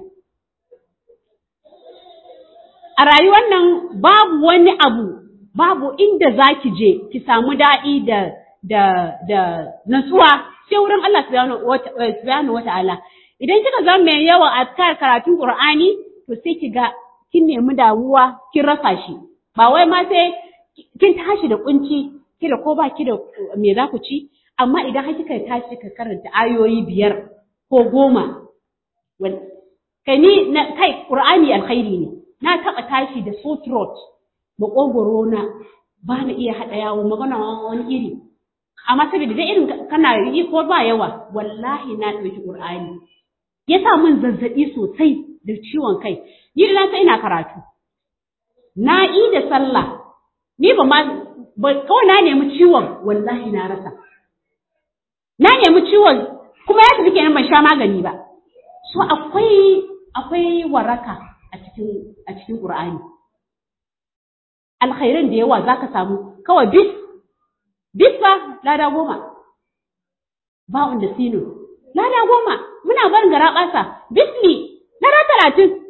Speaker 1: A rayuwar nan babu wani abu, babu inda za ki je ki samu daɗi da nutsuwa sai wurin Allah subhanahu wata'ala. Idan kika zama mai yawan azkar karatun Qur'ani to sai ki ga kin nemi damuwa kin rasa shi. Ba wai ma sai kin tashi da kunci kida ko ba ki da me za ku ci, amma idan har kika tashi ka karanta ayoyi 5 ko 10 kai Qur'ani alkhairi ne. Na taba tashi da sore throat makogoro na ba na iya hada yawo magana wani iri, amma saboda da irin kana yi ko ba yawa wallahi na dauki Qur'ani yasa mun zazzabi sosai da ciwon kai. Ni da sai ina karatu na yi da sallah ni ba kawai na nemi ciwon wallahi na rasa. Na nemi ciwon kuma ya tafi kenan ban sha magani ba. So akwai waraka a cikin Qur'ani. Alkhairan da yawa zaka samu kawai bis fa lada 10. Ba wanda sino lada 10 muna barin garabasa bisni lada 30.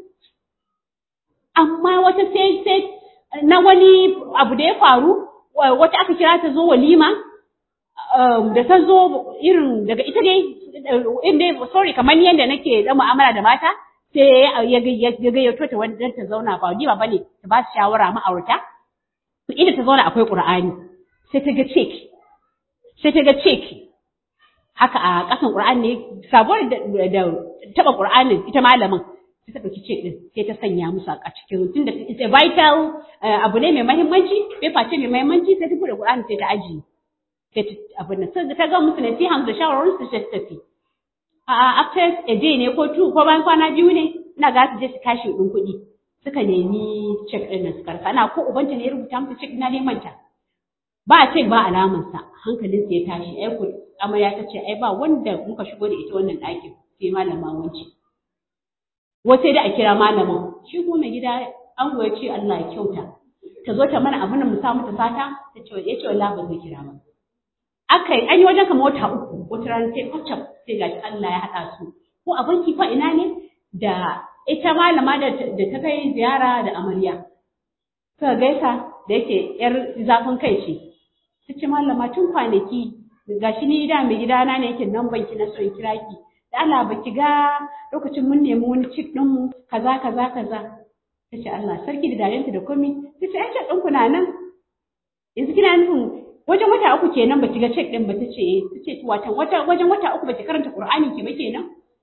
Speaker 1: Amma wata sai na wani abu da ya faru wata aka kira ta zo walima da ta zo irin daga ita dai sorry kamar yadda nake da mu'amala da mata sai ya gayyato ta wanda ta zauna ba walima bane ta ba su shawara ma'aurata to inda ta zauna akwai Qur'ani sai ta ga check haka a ƙasan Qur'ani ne sabuwar da taba Qur'anin ita malamin sai ta dauki cek din sai ta sanya musu a cikin tunda it's a vital abu ne mai muhimmanci paper ce mai muhimmanci sai ta bude Qur'ani sai ta ajiye sai ta abin nan sai ta ga musu nasiha da shawarwarin su ta tafi after a day ne ko two ko bayan kwana biyu ne ina ga su je su kashi din kuɗi suka nemi cek din nan su karfa ana ko ubanta ne ya rubuta musu cek ina neman ta ba cek ba alaman sa hankalin sa ya tashi ai ku amarya ta ce ai ba wanda muka shigo da ita wannan ɗakin sai malama wance wace da a kira malamin shi ko mai gida an goye ce Allah ya kyauta ta zo ta mana abin da mu sa mata fata ta ce ya ce wallahi ba zai kira ba akai an yi wajen kamar wata uku wata rana sai kwacam sai gashi Allah ya haɗa su ko a banki fa ina ne da ita malama da ta kai ziyara da amarya suka gaisa da yake yar zafin kai ce ta ce malama tun kwanaki gashi ni da mai gidana ne yake nan banki na so in kira ki da Allah baki ga lokacin mun nemi wani cik din mu kaza tace Allah sarki da darenta da komai tace ai cik din ku na nan yanzu kina nufin wajen wata uku kenan baki ga cik din ba tace wajen wata uku baki karanta Qur'ani ki ba kenan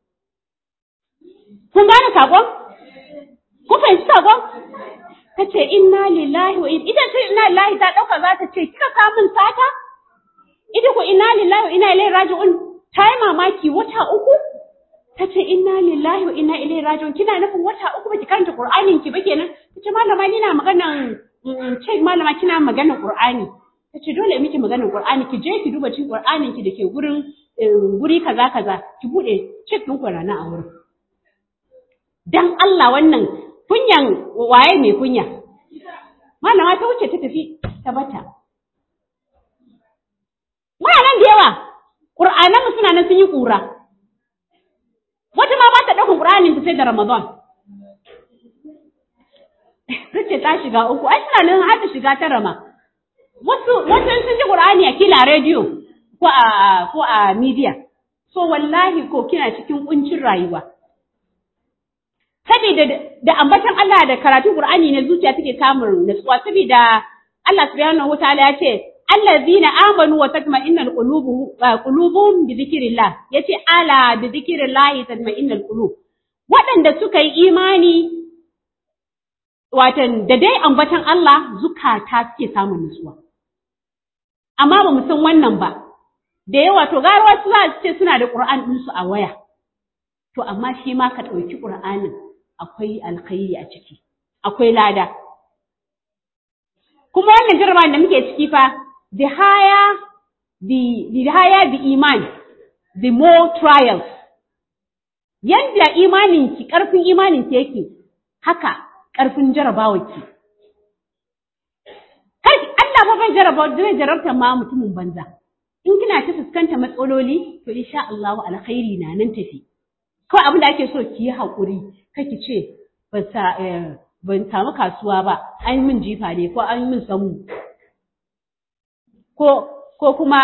Speaker 1: kun gane sakon ku fahimci sakon tace inna lillahi wa inna lillahi ta dauka za ta ce kika samun sata ita ko inna lillahi wa inna ilaihi raji'un ta yi mamaki wata uku ta ce inna lillahi wa inna ilaihi raji'un kina nufin wata uku baki karanta Qur'anin ki ba kenan ta ce malama ni na maganan ce malama kina maganan Qur'ani ta ce dole miki maganan Qur'ani ki je ki duba cikin Qur'anin ki dake gurin guri kaza ki bude check din Qur'ani a wurin dan Allah wannan kunyan waye mai kunya malama ta wuce ta tafi ta bata nan da yawa Qur'anan mu suna nan sun yi kura wata ma ba ta daukan Qur'anin ta sai da Ramadan tace ta shiga uku ai suna nan har ta shiga ta Rama wasu sun ji Qur'ani a kila radio ko a media so wallahi ko kina cikin kuncin rayuwa saboda da ambatan Allah da karatu Qur'ani ne zuciya take samun nutsuwa saboda Allah subhanahu wataala ya ce allazina amanu wa tatma'innul qulubuhum bi dhikrillah yace ala bi dhikrillah tatma'innul qulub wadanda suka yi imani watan da dai ambatan Allah zukata suke samun nutsuwa amma ba mu san wannan ba da yawa to garwa su za su ce suna da Qur'an din su a waya to amma shi ma ka dauki Qur'anin akwai alkhairi a ciki akwai lada kuma wannan jarabawan da muke ciki fa the higher the iman the more trials yanda imaninki karfin imaninki yake haka karfin jarabawarki kai Allah fa zai jarabta ma mutumin banza in kina ta fuskanta matsaloli to insha Allah alkhairi na nan tafi kawai abin da ake so ki yi hakuri kake ce ban samu kasuwa ba an min jifa ne ko an min samu ko kuma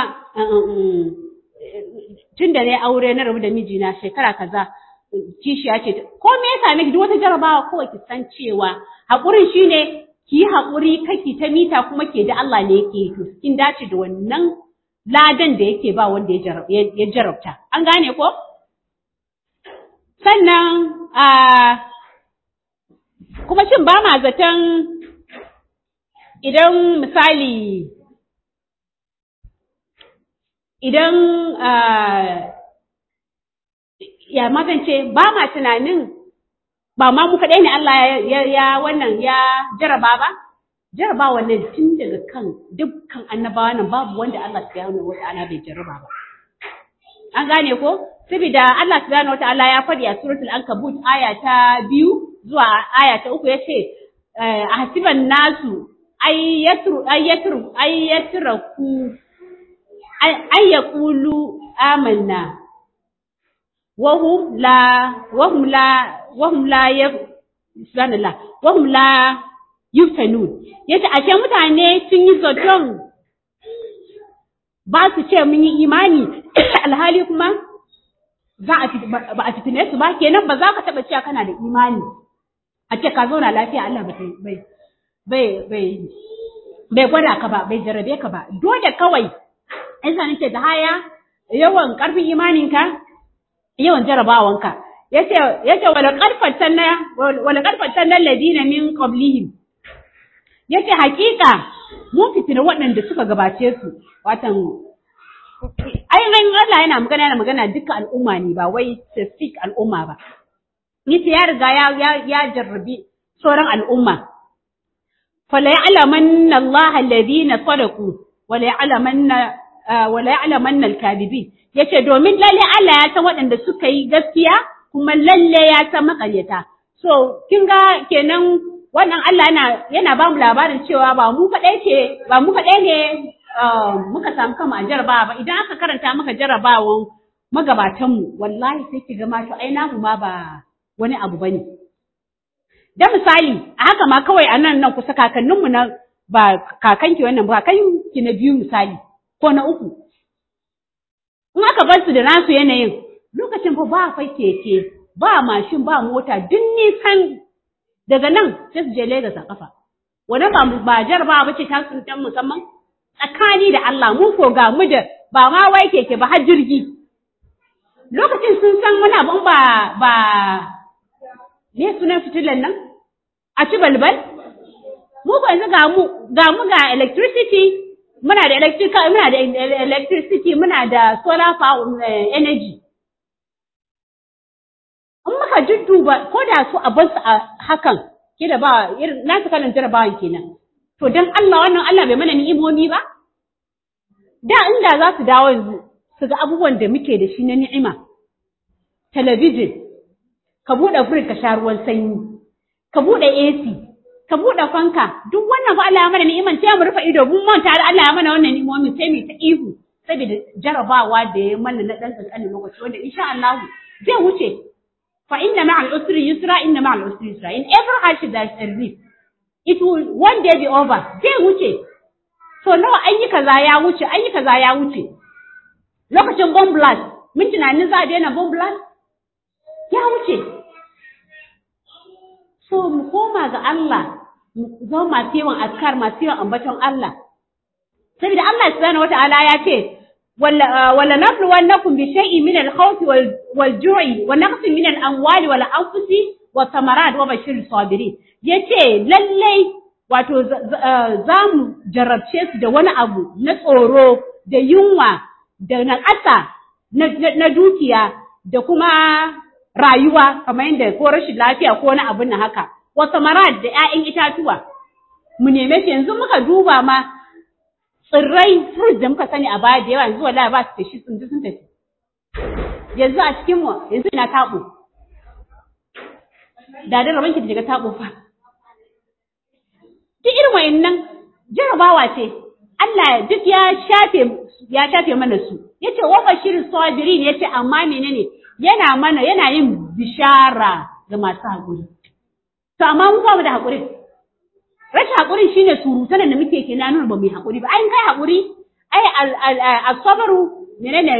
Speaker 1: tun da ne aure na rabu da mijina shekara kaza kishiya ce ko me ya same ki duk wata jarabawa kawai ki san cewa haƙurin shine ki yi haƙuri kake ta mita kuma ke da Allah ne yake to kin dace da wannan ladan da yake ba wanda ya jarabta an gane ko sannan kuma shin ba ma zaton idan misali idan ya magance ba ma tunanin ba ma mu kaɗai ne Allah ya wannan ya jaraba ba jaraba wannan tun daga kan dukkan annabawa nan babu wanda Allah subhanahu wata'ala bai jaraba ba an gane ko saboda Allah subhanahu wata'ala ya faɗi a suratul ankabut aya ta 2 zuwa aya ta 3 yace a hasiban nasu ay yaqulu amanna wahum la yuftanun yace ashe mutane sun yi zaton ba su ce mun yi imani alhali kuma ba a fitine su ba kenan ba za ka taba cewa kana da imani a ce ka zauna lafiya Allah bai gwada ka ba bai jarabe ka ba dole kawai isa nake da haya yawan karfin imaninka yawan jarabawanka yace wala qarfatan alladina min qablihim yace hakika mun fitina waɗanda suka gabace su watan ainihin Allah yana magana dukkan al'umma ne ba wai specific al'umma ba yace ya riga ya jarrabi sauran al'umma fala ya'lamanna Allah alladhina sadaqu wala ya'lamanna al-kadhibin yace domin lalle Allah ya san waɗanda suka yi gaskiya kuma lalle ya san makaryata so kin ga kenan wannan Allah yana ba mu labarin cewa ba mu kaɗai ne muka samu kama a jarabawa ba idan aka karanta maka jarabawan magabatanmu wallahi sai ki ga ma to ai namu ma ba wani abu bane da misali a haka ma kawai a nan kusa kakanninmu na ba kakanki wannan ba kakanki na biyu misali ko na uku in aka bar su da nasu yanayin lokacin fa ba fa keke ba mashin ba mota duk nisan daga nan sai su je Lagos a kafa wannan ba jarabawa bace ta tsuntan musamman tsakani da Allah mu ko ga mu da ba ma wai keke ba har jirgi lokacin sun san wani abun ba ne sunan fitilan nan a ci balbal mu ko yanzu ga mu ga electricity muna da electricity muna da solar power energy in muka judduba ko da su a bar su a hakan kida ba irin nasu kalan jarabawan kenan to dan Allah wannan Allah bai mana ni'imomi ba da inda za su dawo yanzu su ga abubuwan da muke da shi na ni'ima talabijin ka bude fridge ka sha ruwan sanyi ka bude AC ka bude fanka duk wannan fa Allah ya mana ni'iman sai mu rufe ido mun manta da Allah ya mana wannan ni'imomi sai mu ta ihu saboda jarabawa da ya mana na dan kankanin lokaci wanda insha Allah zai wuce fa inna ma'al usri yusra inna ma'al usri yusra in every hardship there is a relief it will one day be over zai wuce so nawa an yi kaza ya wuce lokacin bomb blast mun tunanin za a daina bomb blast ya wuce so mu koma ga Allah mu zama masu yawan askar masu yawan ambaton Allah saboda Allah subhanahu wata'ala ya ce wala nabluwannakum bi shay'in min al-khawfi wal-ju'i wa naqsin min al-amwali wal-anfusi was-samarat wa bashir sabirin yace lallai wato za mu jarabce su da wani abu na tsoro da yunwa da naƙasa na dukiya da kuma rayuwa kamar yadda ko rashin lafiya ko wani abu na haka wasu marat da 'ya'yan itatuwa mu neme shi yanzu muka duba ma tsirrai fruit da muka sani a baya da yawa yanzu wallahi ba su da shi sun tafi yanzu a cikin mu yanzu ina taɓo da rabanki da daga taɓo fa duk irin wayannan jarabawa ce Allah duk ya shafe mana su yace wa bashir sabirin yace amma menene yana yin bishara ga masu hakuri to amma mu ba mu da hakuri rashin hakuri shine surutan da muke kenan nuna ba mu hakuri ba ai kai hakuri ai as-sabru menene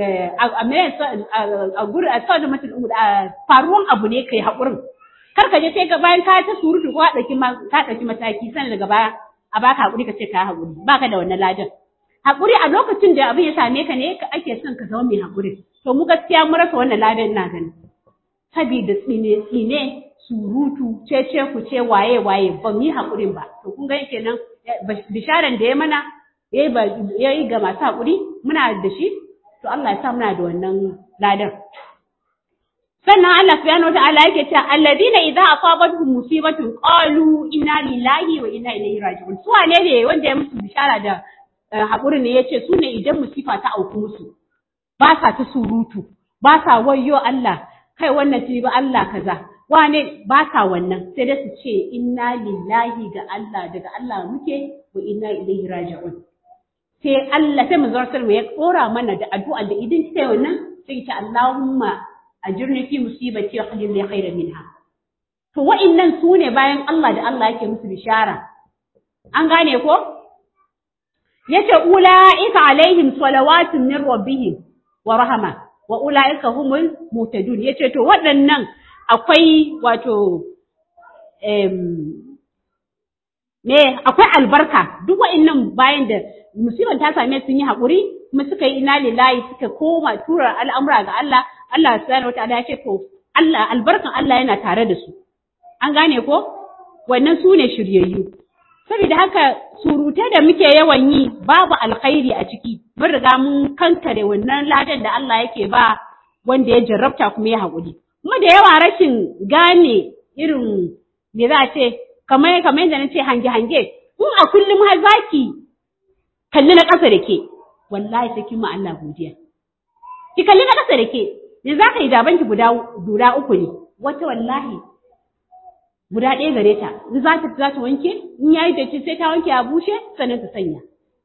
Speaker 1: a guri a tsada mutum faruwan abu ne kai hakurin kar ka je sai ka bayan ka ta surutu ko ka dauki mataki sannan daga baya a baka hakuri ka ce ka hakuri baka da wannan ladan hakuri a lokacin da abin ya same ka ne ake son ka zama mai hakuri to mu gaskiya mu rasa wannan ladan ina gani saboda tsine surutu cece ku ce waye ba mu yi hakurin ba to kun ga kenan bisharan da ya mana yayi ga masu hakuri muna da shi to Allah ya sa muna da wannan ladan sannan Allah subhanahu wataala yake cewa alladina idza asabatuhum musibatun qalu inna lillahi wa inna ilaihi raji'un su wane ne wanda ya musu bishara da hakuri ne yace su ne idan musifa ta auku musu ba sa ta surutu ba sa wayyo Allah kai wannan ci ba Allah kaza wane ba sa wannan sai da su ce inna lillahi ga Allah daga Allah muke wa inna ilaihi raji'un sai Allah sai manzo sallallahu ya kora mana da addu'a da idan kike wannan sai ta Allahumma ajirni fi musibati wa khayr li khayran minha to wa'annan sune bayan Allah da Allah yake musu bishara an gane ko yace ulaika alaihim salawatun min rabbihim wa rahma wa ulaika humul muhtadun yace to waɗannan akwai wato akwai albarka duk wa'annan bayan da musibar ta same sun yi haƙuri kuma suka yi ina lillahi suka koma tura al'amura ga Allah. Allah subhanahu wataala ya ce to Allah albarkan Allah yana tare da su. An gane ko? Wannan su ne shiryayyu. Saboda haka surutai da muke yawan yi babu alkhairi a ciki. Mun riga mun kankare wannan ladan da Allah yake ba wanda ya jarrabta kuma ya haƙuri. Kuma da yawa rashin gane irin me za a ce kamar yadda na ce hange-hange in a kullum har zaki kalli na ƙasa da ke wallahi sai kin ma Allah godiya. Ki kalli na ƙasa da ke yanzu za ka yi jabanki guda uku ne wata wallahi guda ɗaya gare ta in za ta wanke in yayi datti sai ta wanke a bushe sannan ta sanya.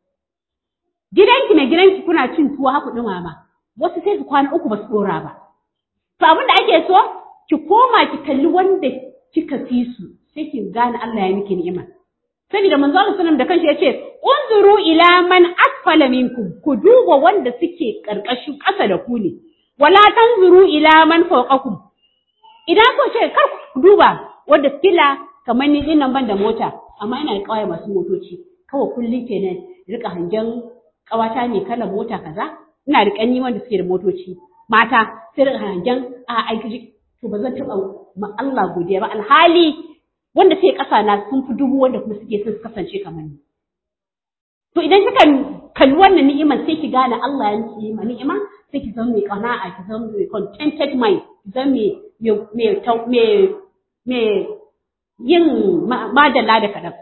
Speaker 1: Gidanki na gidanki kuna cin tuwo haku ɗumama wasu sai su kwana uku ba su ɗora ba. To abin da ake so ki koma ki kalli wanda kika fi su sai ki gane Allah ya miki ni'ima. Saboda manzo Allah sallallahu da kanshi yace unzuru ila man asfala minkum ku duba wanda suke karkashin ƙasa da ku ne wala tanzuru ila man fawqakum. Idan ko ce kar ku duba wanda kila kamar ni din nan ban da mota amma ina da kawai masu motoci kawai kullun kenan rika hangen kawata ne kalan mota kaza ina da kanni wanda suke da motoci mata sai rika hangen a aiki to ba zan taɓa ma Allah godiya ba alhali wanda sai ƙasa na sun fi dubu wanda kuma suke son su kasance kamar ni. To idan kika kalli wannan ni'imar sai ki gane Allah ya yi ma ni'ima sai ki zama mai qana'a ki zama mai contented mind ki zama mai yin madalla da kaɗan.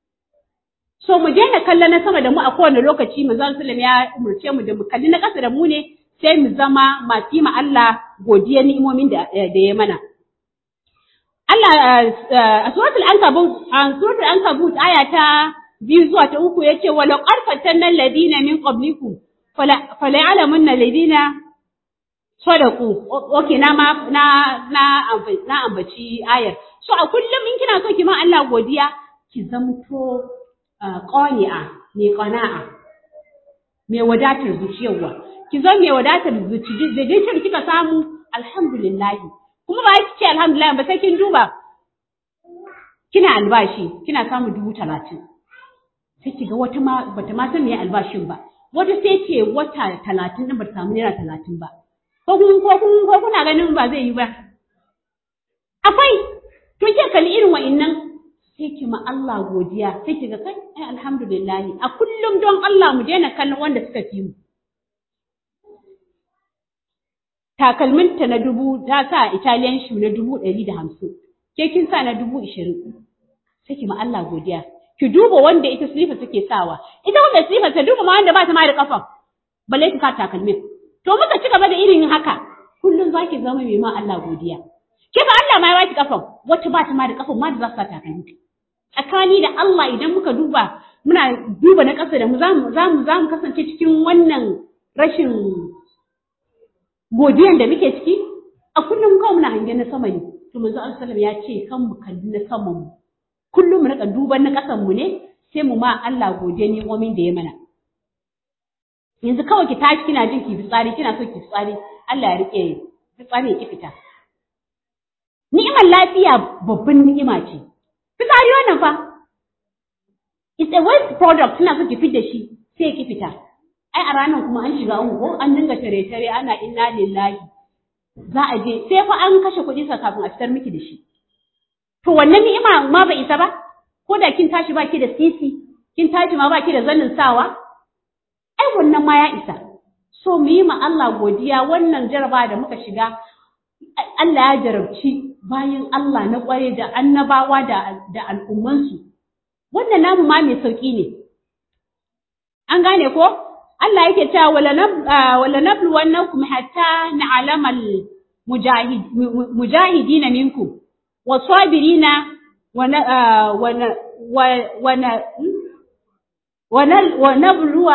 Speaker 1: So mu daina kallon na sama da mu a kowane lokaci manzo sallallahu ya umurce mu da mu kalli na ƙasa da mu ne sai mu zama masu yi ma Allah godiya ni'imomin da ya mana. Allah a suratul ankabut aya ta 2 zuwa ta 3 yace wala qarfatan alladhina min qablikum fala ya'lamunna alladhina sadaqu. Okay na ambaci ayar. So a kullum in kina so ki ma Allah godiya ki zamto qani'a mai qana'a mai wadatar zuciyarwa ki zama mai wadatar zuci da dukkan kika samu alhamdulillah. Kuma ba ki ce alhamdulillah ba sai kin duba kina albashi kina samu 30,000 sai kiga wata ma bata ma san me albashin ba wata sai ce wata 30 din bata samu naira 30 ba ko kuna ganin ba zai yi ba akwai to ke kalli irin wa'annan sai ki ma Allah godiya sai kiga kai alhamdulillah a kullum don Allah mu daina kallon wanda suka fi mu. Takalminta na 1000 ta sa Italian shoe na 150 ke kin sa na 20,000 sai ki ma Allah godiya ki duba wanda ita slifa take sawa ita wanda slifa ta duba ma wanda ba ta ma da kafa balle ki ka takalmin to muka ci gaba da irin haka kullun zaki zama mai ma Allah godiya ke ba Allah ma ya baki kafa wata ba ta ma da kafa ma da za su sa takalmi tsakani da Allah idan muka duba muna duba na kasa da mu zamu kasance cikin wannan rashin godiyan da muke ciki a kullum kawai muna hangen na sama ne to manzo Allah sallallahu ya ce kan mu kalli na saman mu kullum mu rika duban na kasan mu ne sai mu ma Allah godiya ne mu'min da ya mana yanzu kawai ki tashi kina jin ki fitsari kina so ki fitsari Allah ya rike fitsari ki fita ni'imar lafiya babban ni'ima ce fitsari wannan fa it's a waste product kina so ki fita shi sai ki fita ai a ranar kuma an shiga uku an dinga tare ana inna lillahi za a je sai fa an kashe kuɗi sa kafin a fitar miki da shi to wannan ni'ima ma ba isa ba ko da kin tashi baki da sisi kin tashi ma baki da zanin sawa ai wannan ma ya isa so mu yi ma Allah godiya wannan jaraba da muka shiga Allah ya jarabci bayan Allah na kware da annabawa da al'ummansu wannan namu ma mai sauki ne an gane ko Allah yake cewa wala nabluwannakum hatta na'lamal mujahidina minkum wasabirina wa nabluwa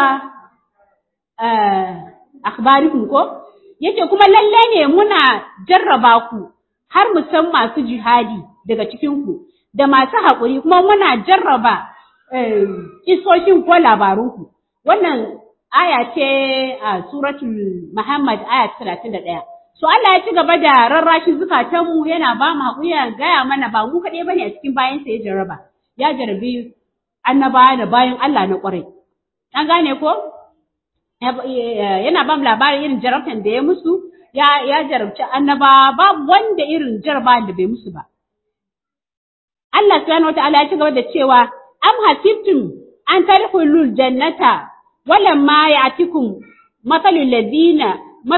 Speaker 1: akhbarikum ko yace kuma lalle ne muna jarraba ku har mu san masu jihadi daga cikin ku da masu haƙuri kuma muna jarraba isoshin ko labarunku wannan aya ce a suratul Muhammad aya 31. So Allah ya ci gaba da rarrashi zukatanmu yana ba mu haƙuri ya gaya mana ba mu kaɗai bane a cikin bayan sa ya jarraba. Ya jarrabi annabawa da bayan Allah na ƙwarai. An gane ko? Yana ba mu labarin irin jarabtan da ya musu, ya jarabci annabawa babu wanda irin jarabawan da bai musu ba. Allah subhanahu wataala ya ci gaba da cewa am hasibtum an tadkhulul jannata walamma ya'tikum mathalul ladina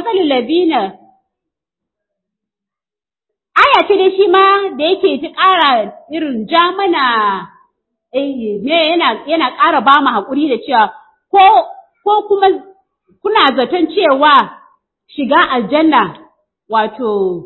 Speaker 1: aya ce dai shi ma da yake ta ƙara irin ja mana yana ƙara ba mu haƙuri da cewa ko kuma kuna zaton cewa shiga aljanna wato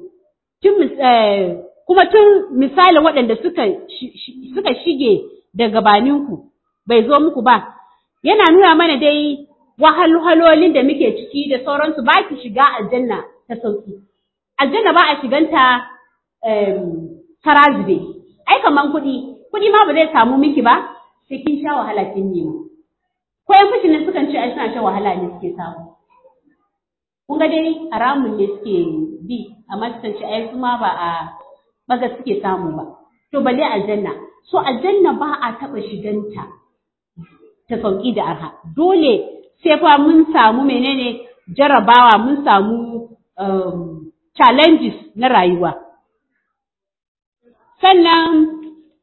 Speaker 1: kuma tun misalin waɗanda suka shige da gabaninku bai zo muku ba, yana nuna mana dai wahalhalolin da muke ciki da sauransu ba ki shiga aljanna ta sauki. Aljanna ba a shiganta tarazube, ai kaman kuɗi ma ba zai samu miki ba sai kin sha wahala kin nema. Ko yan fushin nan sukan ce ai suna shan wahala ne suke samu. Kun ga dai haramun ne suke bi, amma sukan ce ai kuma ba a baga suke samu ba. To balle aljanna. So aljanna ba a taɓa shiganta ta sauƙi da arha. Dole sai fa mun samu menene jarabawa, mun samu challenges na rayuwa. Sannan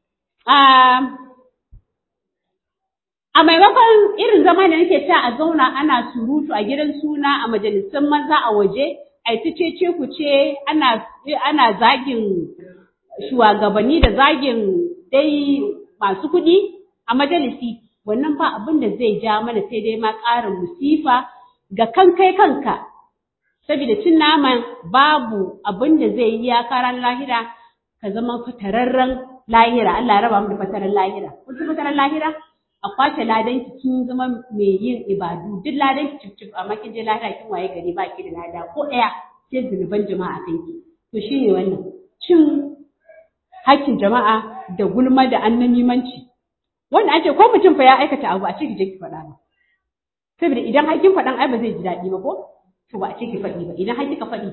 Speaker 1: a maimakon irin zama da nake ta a zauna ana surutu a gidan suna, a majalisun maza a waje, a yi cece ku ce ana zagin shugabanni da zagin dai masu kuɗi a majalisi, wannan ba abin da zai ja mana sai dai ma ƙarin musifa ga kai kanka. Saboda cin naman babu abin da zai yi ya karan lahira ka zama fatararren lahira. Allah ya raba mu da fataran lahira. Kun ci fataran lahira? A kwace ladanki kin zama mai yin ibadu, duk ladanki cif amma kin je lahira kin waye gari ba ki da lada ko ɗaya sai zunuban jama'a kanki. To shine wannan cin hakkin jama'a da gulma da annamimanci. Wanda ake ko mutum fa ya aikata abu a ce ki je ki faɗa ba. Saboda idan har kin faɗan ai ba zai ji daɗi ba ko? To ba a ce ki faɗi ba. Idan har kika faɗi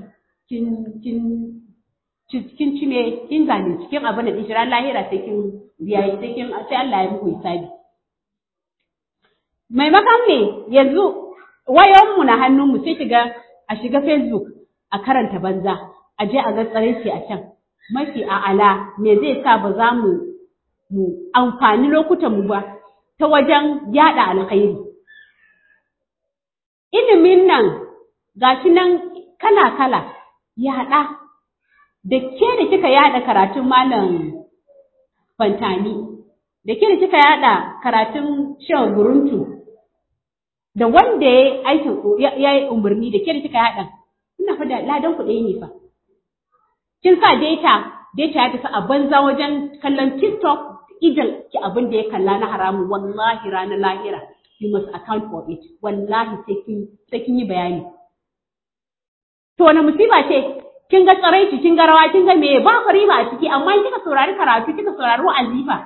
Speaker 1: kin ci me kin gane cikin abin da din shirar lahira sai kin biya sai Allah ya muku hisabi. Maimakon me yanzu wayoyinmu na hannunmu sai kiga a shiga Facebook a karanta banza, a je a ga tsaraici a can. Mafi a'ala me zai sa ba za mu amfani lokutanmu ba ta wajen yada alkhairi. Ilimin nan gashi nan kala-kala yaɗa da ke da kika yada karatun malam Fantani, da ke da kika yada karatun Shehu Guruntu, da wanda ya yi umarni da ke da kika yada, ina fa da ladan ku ɗaya ne fa. Kin sa data ya tafi a banza wajen kallon TikTok, idan ki abin da ya kalla na haramu, wallahi ranar lahira you must account for it. Wallahi sai kin yi bayani. To wani musiba ce, kin ga tsaraici, kin ga rawa, kin ga me ba ku riba a ciki, amma kika saurari karatu, kika saurari wa'azifa.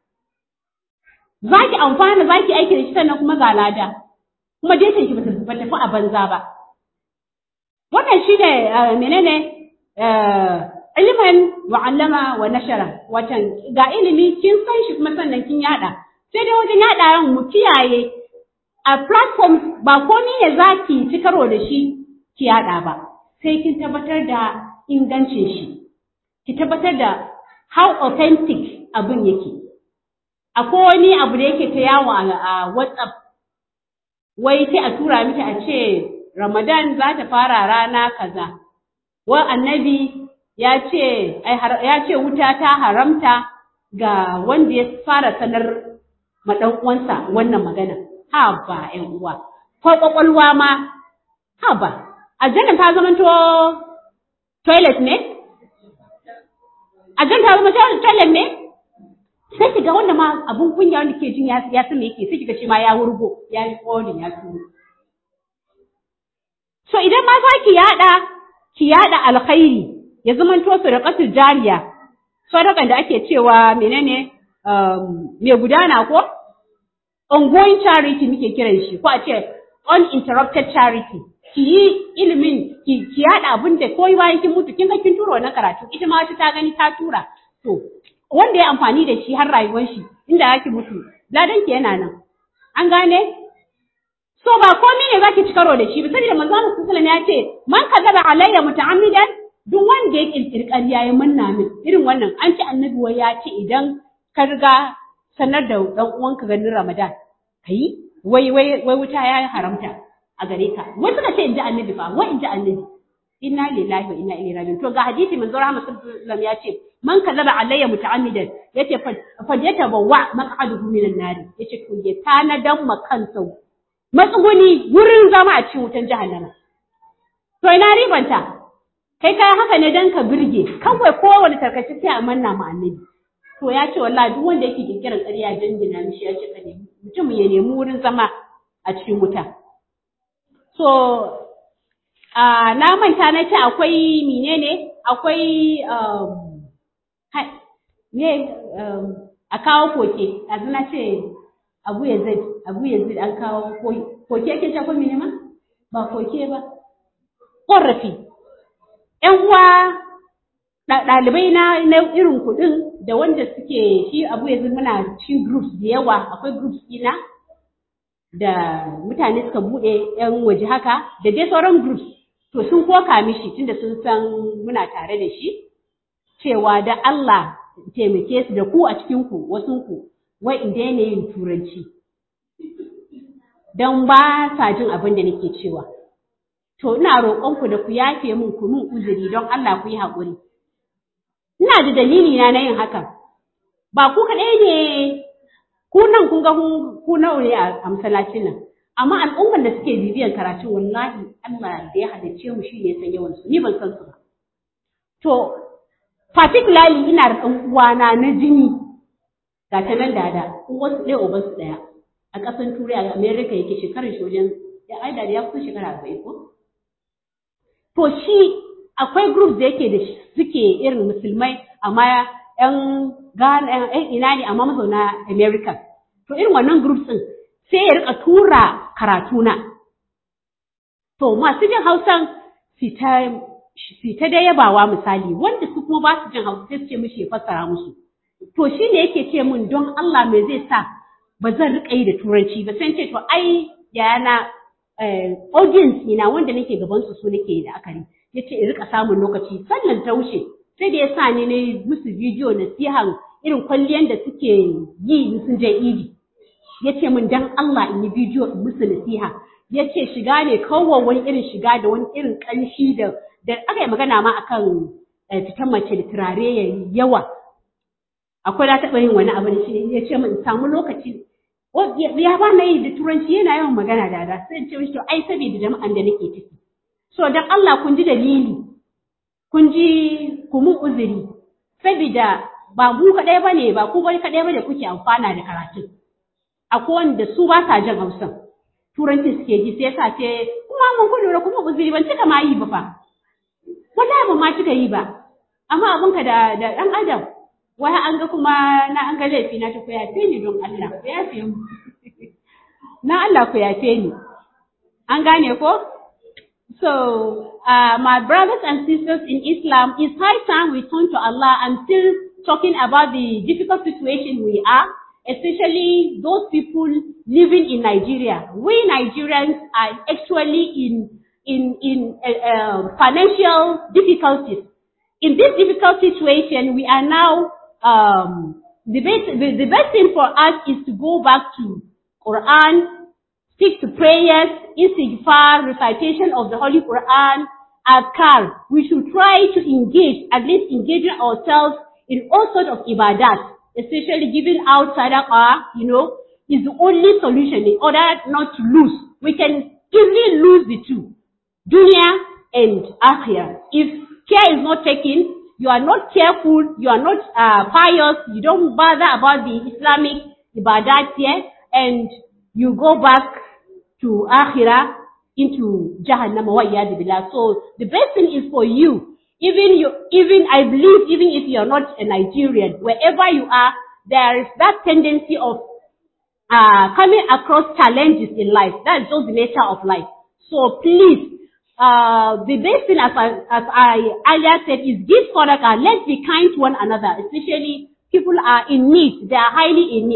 Speaker 1: Za ki amfana, za ki aiki da shi sannan kuma ga lada. Kuma dai ki ba tafi a banza ba. Wannan shi ne menene ilimin wa'allama wa nashara, watan ga ilimi kin san shi kuma sannan kin yada. Sai dai wajen yada mu kiyaye a platform ba komai ne zaki ci karo da shi ki yada ba. Sai kin tabbatar da ingancin shi, ki tabbatar da how authentic abin yake. Akwai wani abu da yake ta yawo a WhatsApp, wai sai a tura miki a ce Ramadan za ta fara rana kaza, wa annabi ya ce wuta ta haramta ga wanda ya fara sanar ma ɗan uwansa wannan magana. Ha ba ƴan uwa, ko ƙwaƙwalwa ma, ha ba. Aljanna ta zama toilet ne? Aljanna ta zama toilet ne? Sai kiga wanda ma abun kunya wanda ke jin ya san me yake, sai kiga shi ma ya wurgo, ya yi ƙoni, ya turo. So idan ma za ki yada alkhairi ya zama to sadaqatul jariya, sadakan da ake cewa menene me gudana ko? Ongoing charity muke kiran shi, ko a ce uninterrupted charity. Ki yi ilimin, ki yada abin da koyi bayan kin mutu, kin ga kin tura wannan karatu, ita ma wata ta gani ta tura. To, wanda ya amfani da shi har rayuwar shi, inda yake mutu, ladanki yana nan. An gane? So ba komai ne zaki ci karo da shi ba, saboda manzo Allah sallallahu alaihi wasallam ya ce, "Man kadaba alayya muta'ammidan, duk wanda ya kirkiri ƙarya ya manna min." Irin wannan an ce annabi wai ya ce idan ka riga sanar da dan uwanka ganin Ramadan, kai wai wuta ya haramta a gare ka. Wai suka ce inji annabi fa, wai inji annabi. Inna lillahi wa inna ilaihi raji'un. To ga hadisi manzo Rahman sallallahu alaihi wasallam ya ce, "Man kadaba alayya muta'ammidan," yace fa yatabawwa maq'aduhu minan nar. Yace to ya tanadan makansa matsuguni wurin zama a cikin wutan jahannama. To ina ribanta? Kai haka ne dan ka birge, kawai kowane tarkace sai a manna ma annabi. To ya ce wallahi duk wanda yake kirkiran ƙarya dangina mishi ya ce kane mutum ya nemi wurin zama a cikin wuta. So na manta na ce akwai menene? Akwai a kawo koke. Yanzu na ce Abu Yazid an kawo koke yake ce ko mene ma? Ba koke ba. Ƙorafi. ‘Yan uwa ɗalibai na irin kuɗin da wanda suke shi Abu Yazid muna cikin groups da yawa, akwai groups ɗina da mutane suka buɗe ‘yan waje haka da dai sauran groups. To sun koka mishi tunda sun san muna tare da shi cewa da Allah taimake su da ku a cikin ku wasunku wai in daina yin turanci don ba sa jin abin da nake cewa. To ina roƙonku da ku yafe min ku min uzuri don Allah ku yi haƙuri. Ina da dalili na yin hakan. Ba ku kaɗai ne, ku nan kun ga ku nawa ne a masallacin nan. Amma al'ummar da suke bibiyan karatun wallahi Allah da ya halicce mu shi ne san yawan su, ni ban san su ba. To particularly ina da ɗan uwana na jini ga ta nan dada, uwansu ɗaya ubansu ɗaya a ƙasan Turai a America yake shekarar shi wajen ya aida da ya kusa shekara 40 ko. To shi akwai groups da yake da suke irin musulmai amma ‘yan Ghana ‘yan ina ne amma mazauna America. To irin wannan groups ɗin sai ya rika tura karatuna. To masu jin Hausan fita da yabawa misali wanda su kuma ba su jin Hausa sai su ce mishi ya fassara musu. To shi ne yake ce min don Allah me zai sa ba zan rika yi da turanci ba sai ce to ai yana audience ina wanda nake gaban su nake da akari yace in rika samun lokaci sannan ta wuce sai da yasa ni ne musu bidiyo nasihan irin kwalliyan da suke yi sun je idi. Yace min dan Allah in yi bidiyo in musu nasiha. Yace shiga ne kawai wani irin shiga da wani irin kanshi da aka yi magana ma akan fitan mace da turare yayi yawa. Akwai na taɓa yin wani abu da shi yace min in samu lokaci ya ba na yi da turanci yana yawan magana da sai in ce mishi to ai saboda jama'an da nake ciki. So dan Allah kun ji dalili, kun ji ku mun uzuri saboda ba mu kaɗai bane ba ku bai kaɗai bane kuke amfana da karatun. Akwai wanda su ba sa jin Hausa turanci suke ji sai yasa ce kuma mun ku lura kuma uzuri ban cika ma yi ba fa wallahi ban ma cika yi ba amma abinka da dan adam wai an ga kuma na an ga laifi na ta ku yafe ni don Allah ku yafe mu na Allah ku yafe ni an gane ko. So my brothers and sisters in Islam, it's high time we turn to Allah. I'm still talking about the difficult situation we are, especially those people living in Nigeria. We Nigerians are actually in financial difficulties. In this difficult situation, we are now the best thing for us is to go back to Quran, stick to prayers, istighfar, recitation of the Holy Quran, adhkar. We should try to at least engaging ourselves in all sorts of ibadat, especially giving out sadaqah, is the only solution in order not to lose. We can easily lose the two, dunya and akhirah. If care is not taken, you are not careful, you are not pious, you don't bother about the Islamic ibadat here, and you go back to akhirah into Jahannam wa iyad billah. So the best thing is for you, even I believe, even if you are not a Nigerian, wherever you are, there is that tendency of coming across challenges in life. That's just the nature of life. So please, the best thing, as I earlier said, is give sadaqah. Let's be kind to one another, especially people are in need. They are highly in need.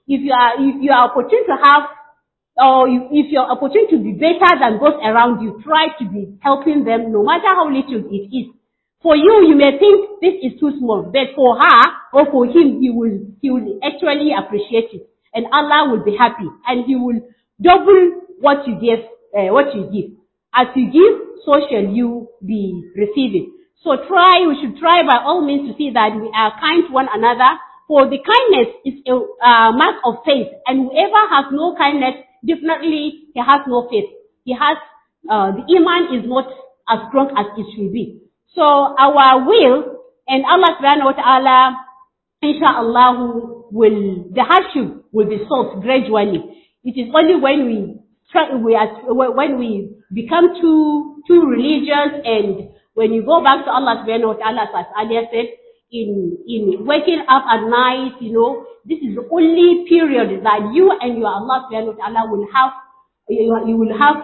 Speaker 1: if you are opportune to have, or if you're opportune to be better than those around you, try to be helping them no matter how little it is. For you may think this is too small, but for her or for him, he will actually appreciate it, and Allah will be happy, and He will double what you give. As you give, so shall you be receiving. So we should try by all means to see that we are kind to one another, for the kindness is a mark of faith, and whoever has no kindness, definitely he has no faith. The iman is not as strong as it should be. So our will, and Allah subhanahu wa ta'ala, inshallah, the hardship will be solved gradually. It is only when we become too religious, and when you go back to Allah subhanahu wa ta'ala, as earlier said, in waking up at night, this is the only period that you and your Allah subhanahu wa ta'ala will have, you will have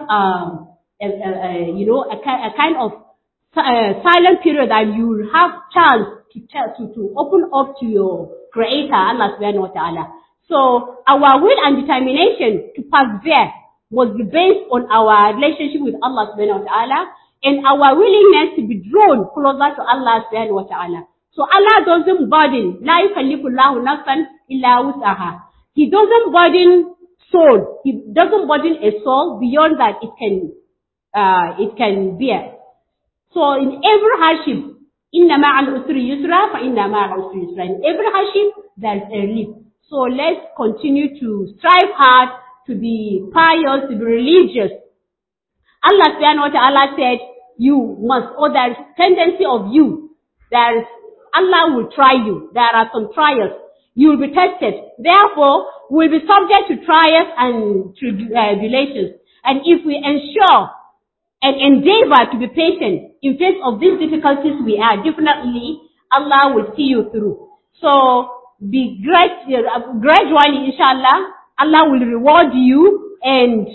Speaker 1: a kind of silent period that you will have chance to open up to your Creator, Allah subhanahu wa ta'ala. So our will and determination to persevere must be based on our relationship with Allah subhanahu wa ta'ala, and our willingness to be drawn closer to Allah subhanahu wa ta'ala. So Allah doesn't burden, la yukallifu Allahu nafsan illa wus'aha. He doesn't burden soul. He doesn't burden a soul beyond that it can bear. So in every hardship, inna ma'al usri yusra, fa inna ma'al usri yusra. In every hardship, there is a relief. So let's continue to strive hard to be pious, to be religious. Allah subhanahu wa ta'ala said, there is tendency of you. Allah will try you. There are some trials. You will be tested. Therefore, we will be subject to trials and tribulations. And if we ensure and endeavor to be patient in face of these difficulties definitely Allah will see you through. So be gradually, inshallah, Allah will reward you, and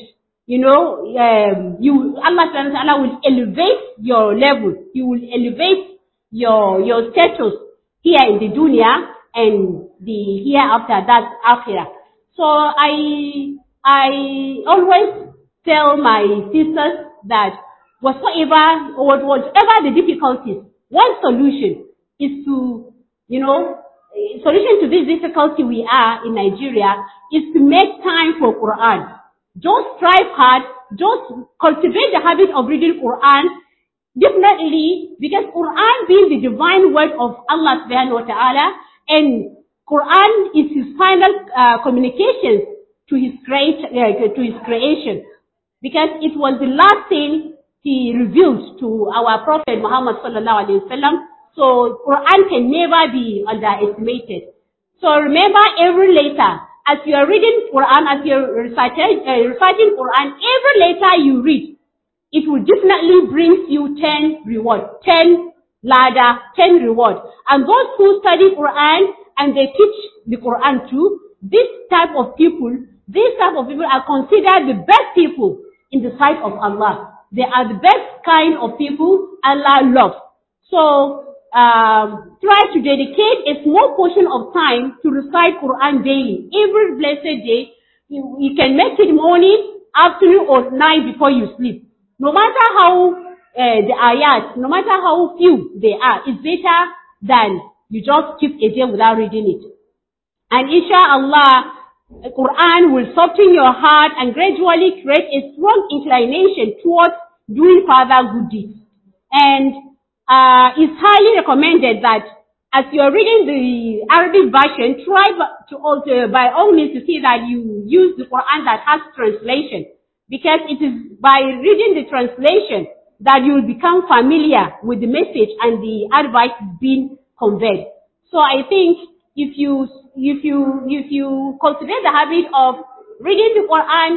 Speaker 1: Allah will elevate your level. He will elevate your status here in the dunya and the hereafter, that's akhirah. So I always tell my sisters that whatever the difficulties, one solution is solution to this difficulty we are in Nigeria is to make time for Quran. Just strive hard, just cultivate the habit of reading Quran, definitely, because Quran being the divine word of Allah subhanahu wa ta'ala, and Quran is His final communication to His creation, because it was the last thing He revealed to our Prophet Muhammad sallallahu alaihi wasallam. So Quran can never be underestimated. So remember, every letter, as you are reading Quran, as you are reciting Quran, every letter you read, it will definitely bring you 10 reward, 10 ladder, 10 reward. And those who study Quran and they teach the Quran too, this type of people are considered the best people in the sight of Allah. They are the best kind of people Allah loves. So try to dedicate a small portion of time to recite Quran daily. Every blessed day, you can make it morning, afternoon, or night before you sleep. No matter how the ayat, no matter how few they are, it's better than you just keep a day without reading it. And inshallah, the Quran will soften your heart and gradually create a strong inclination towards doing further good deeds. And it's highly recommended that as you are reading the Arabic version, try to also, by all means, to see that you use the Quran that has translation, because it is by reading the translation that you will become familiar with the message and the advice being conveyed. So I think if you cultivate the habit of reading the Quran,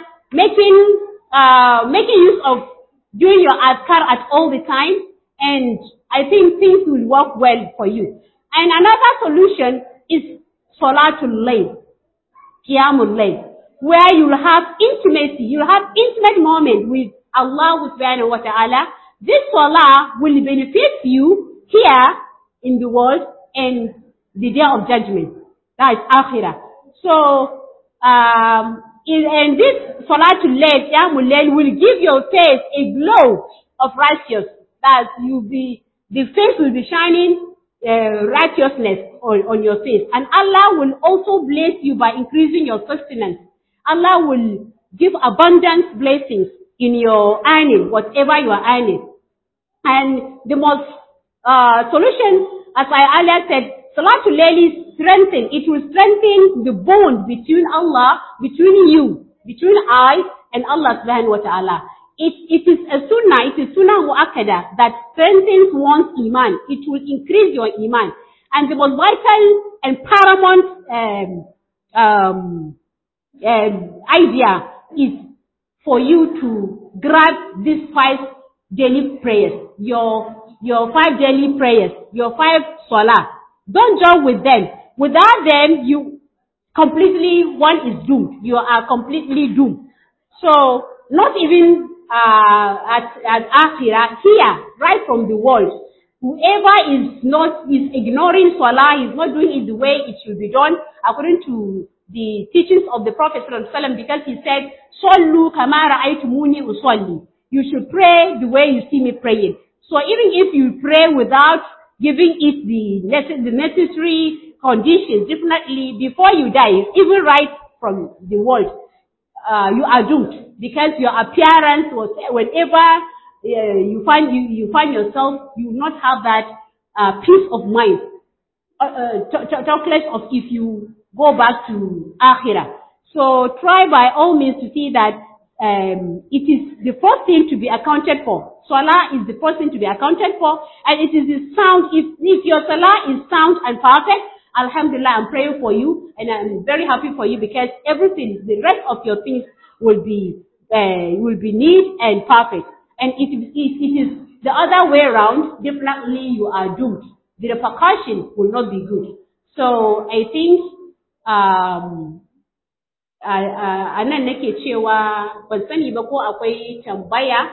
Speaker 1: making use of doing your adhkar at all the time, and I think things will work well for you. And another solution is Salatul Layl, Qiyamul Layl, where you will have intimacy, you will have intimate moment with Allah subhanahu wa ta'ala. This salah will benefit you here in the world and the day of judgment. That is akhirah. So And this Salatul Layl, Qiyamul Layl, will give your face a glow of righteousness. That the face will be shining righteousness on your face. And Allah will also bless you by increasing your sustenance. Allah will give abundant blessings in your earning, whatever you are earning. And the most solution, as I earlier said, Salatul Layl is strengthen. It will strengthen the bond between Allah, between I and Allah subhanahu wa ta'ala. It is a sunnah mu'akkada that strengthens one's iman. It will increase your iman. And the most vital and paramount idea is for you to grab these 5 daily prayers, your 5 daily prayers, your 5 salah. Don't join with them. Without them, one is doomed. You are completely doomed. So, not even at Akhirah, here, right from the world, whoever is ignoring salah, is not doing it the way it should be done, according to the teachings of the Prophet ﷺ, because he said, Sallu kama ra'aytumuni usalli. You should pray the way you see me praying. So even if you pray without giving it the necessary conditions, definitely before you die, even right from the world, you are doomed, because your appearance was, whenever you find yourself, you will not have that peace of mind. Talk less of if you go back to Akhirah. So try by all means to see that it is the first thing to be accounted for. Salah is the first thing to be accounted for, and it is the sound. If your salah is sound and perfect, Alhamdulillah, I'm praying for you, and I'm very happy for you, because everything, the rest of your things will be neat and perfect. And if it is the other way around, definitely you are doomed. The repercussion will not be good. So I think a nan nake cewa ban sani ba ko akwai tambaya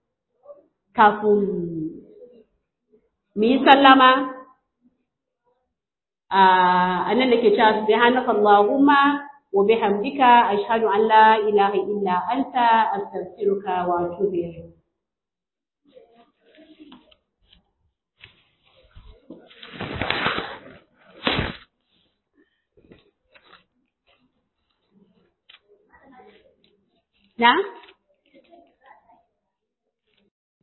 Speaker 1: kafin mu yi sallama. A nan nake cewa subhanaka Allahumma wa bihamdika ashhadu an la ilaha illa anta astaghfiruka wa atubu ilayk. Nah?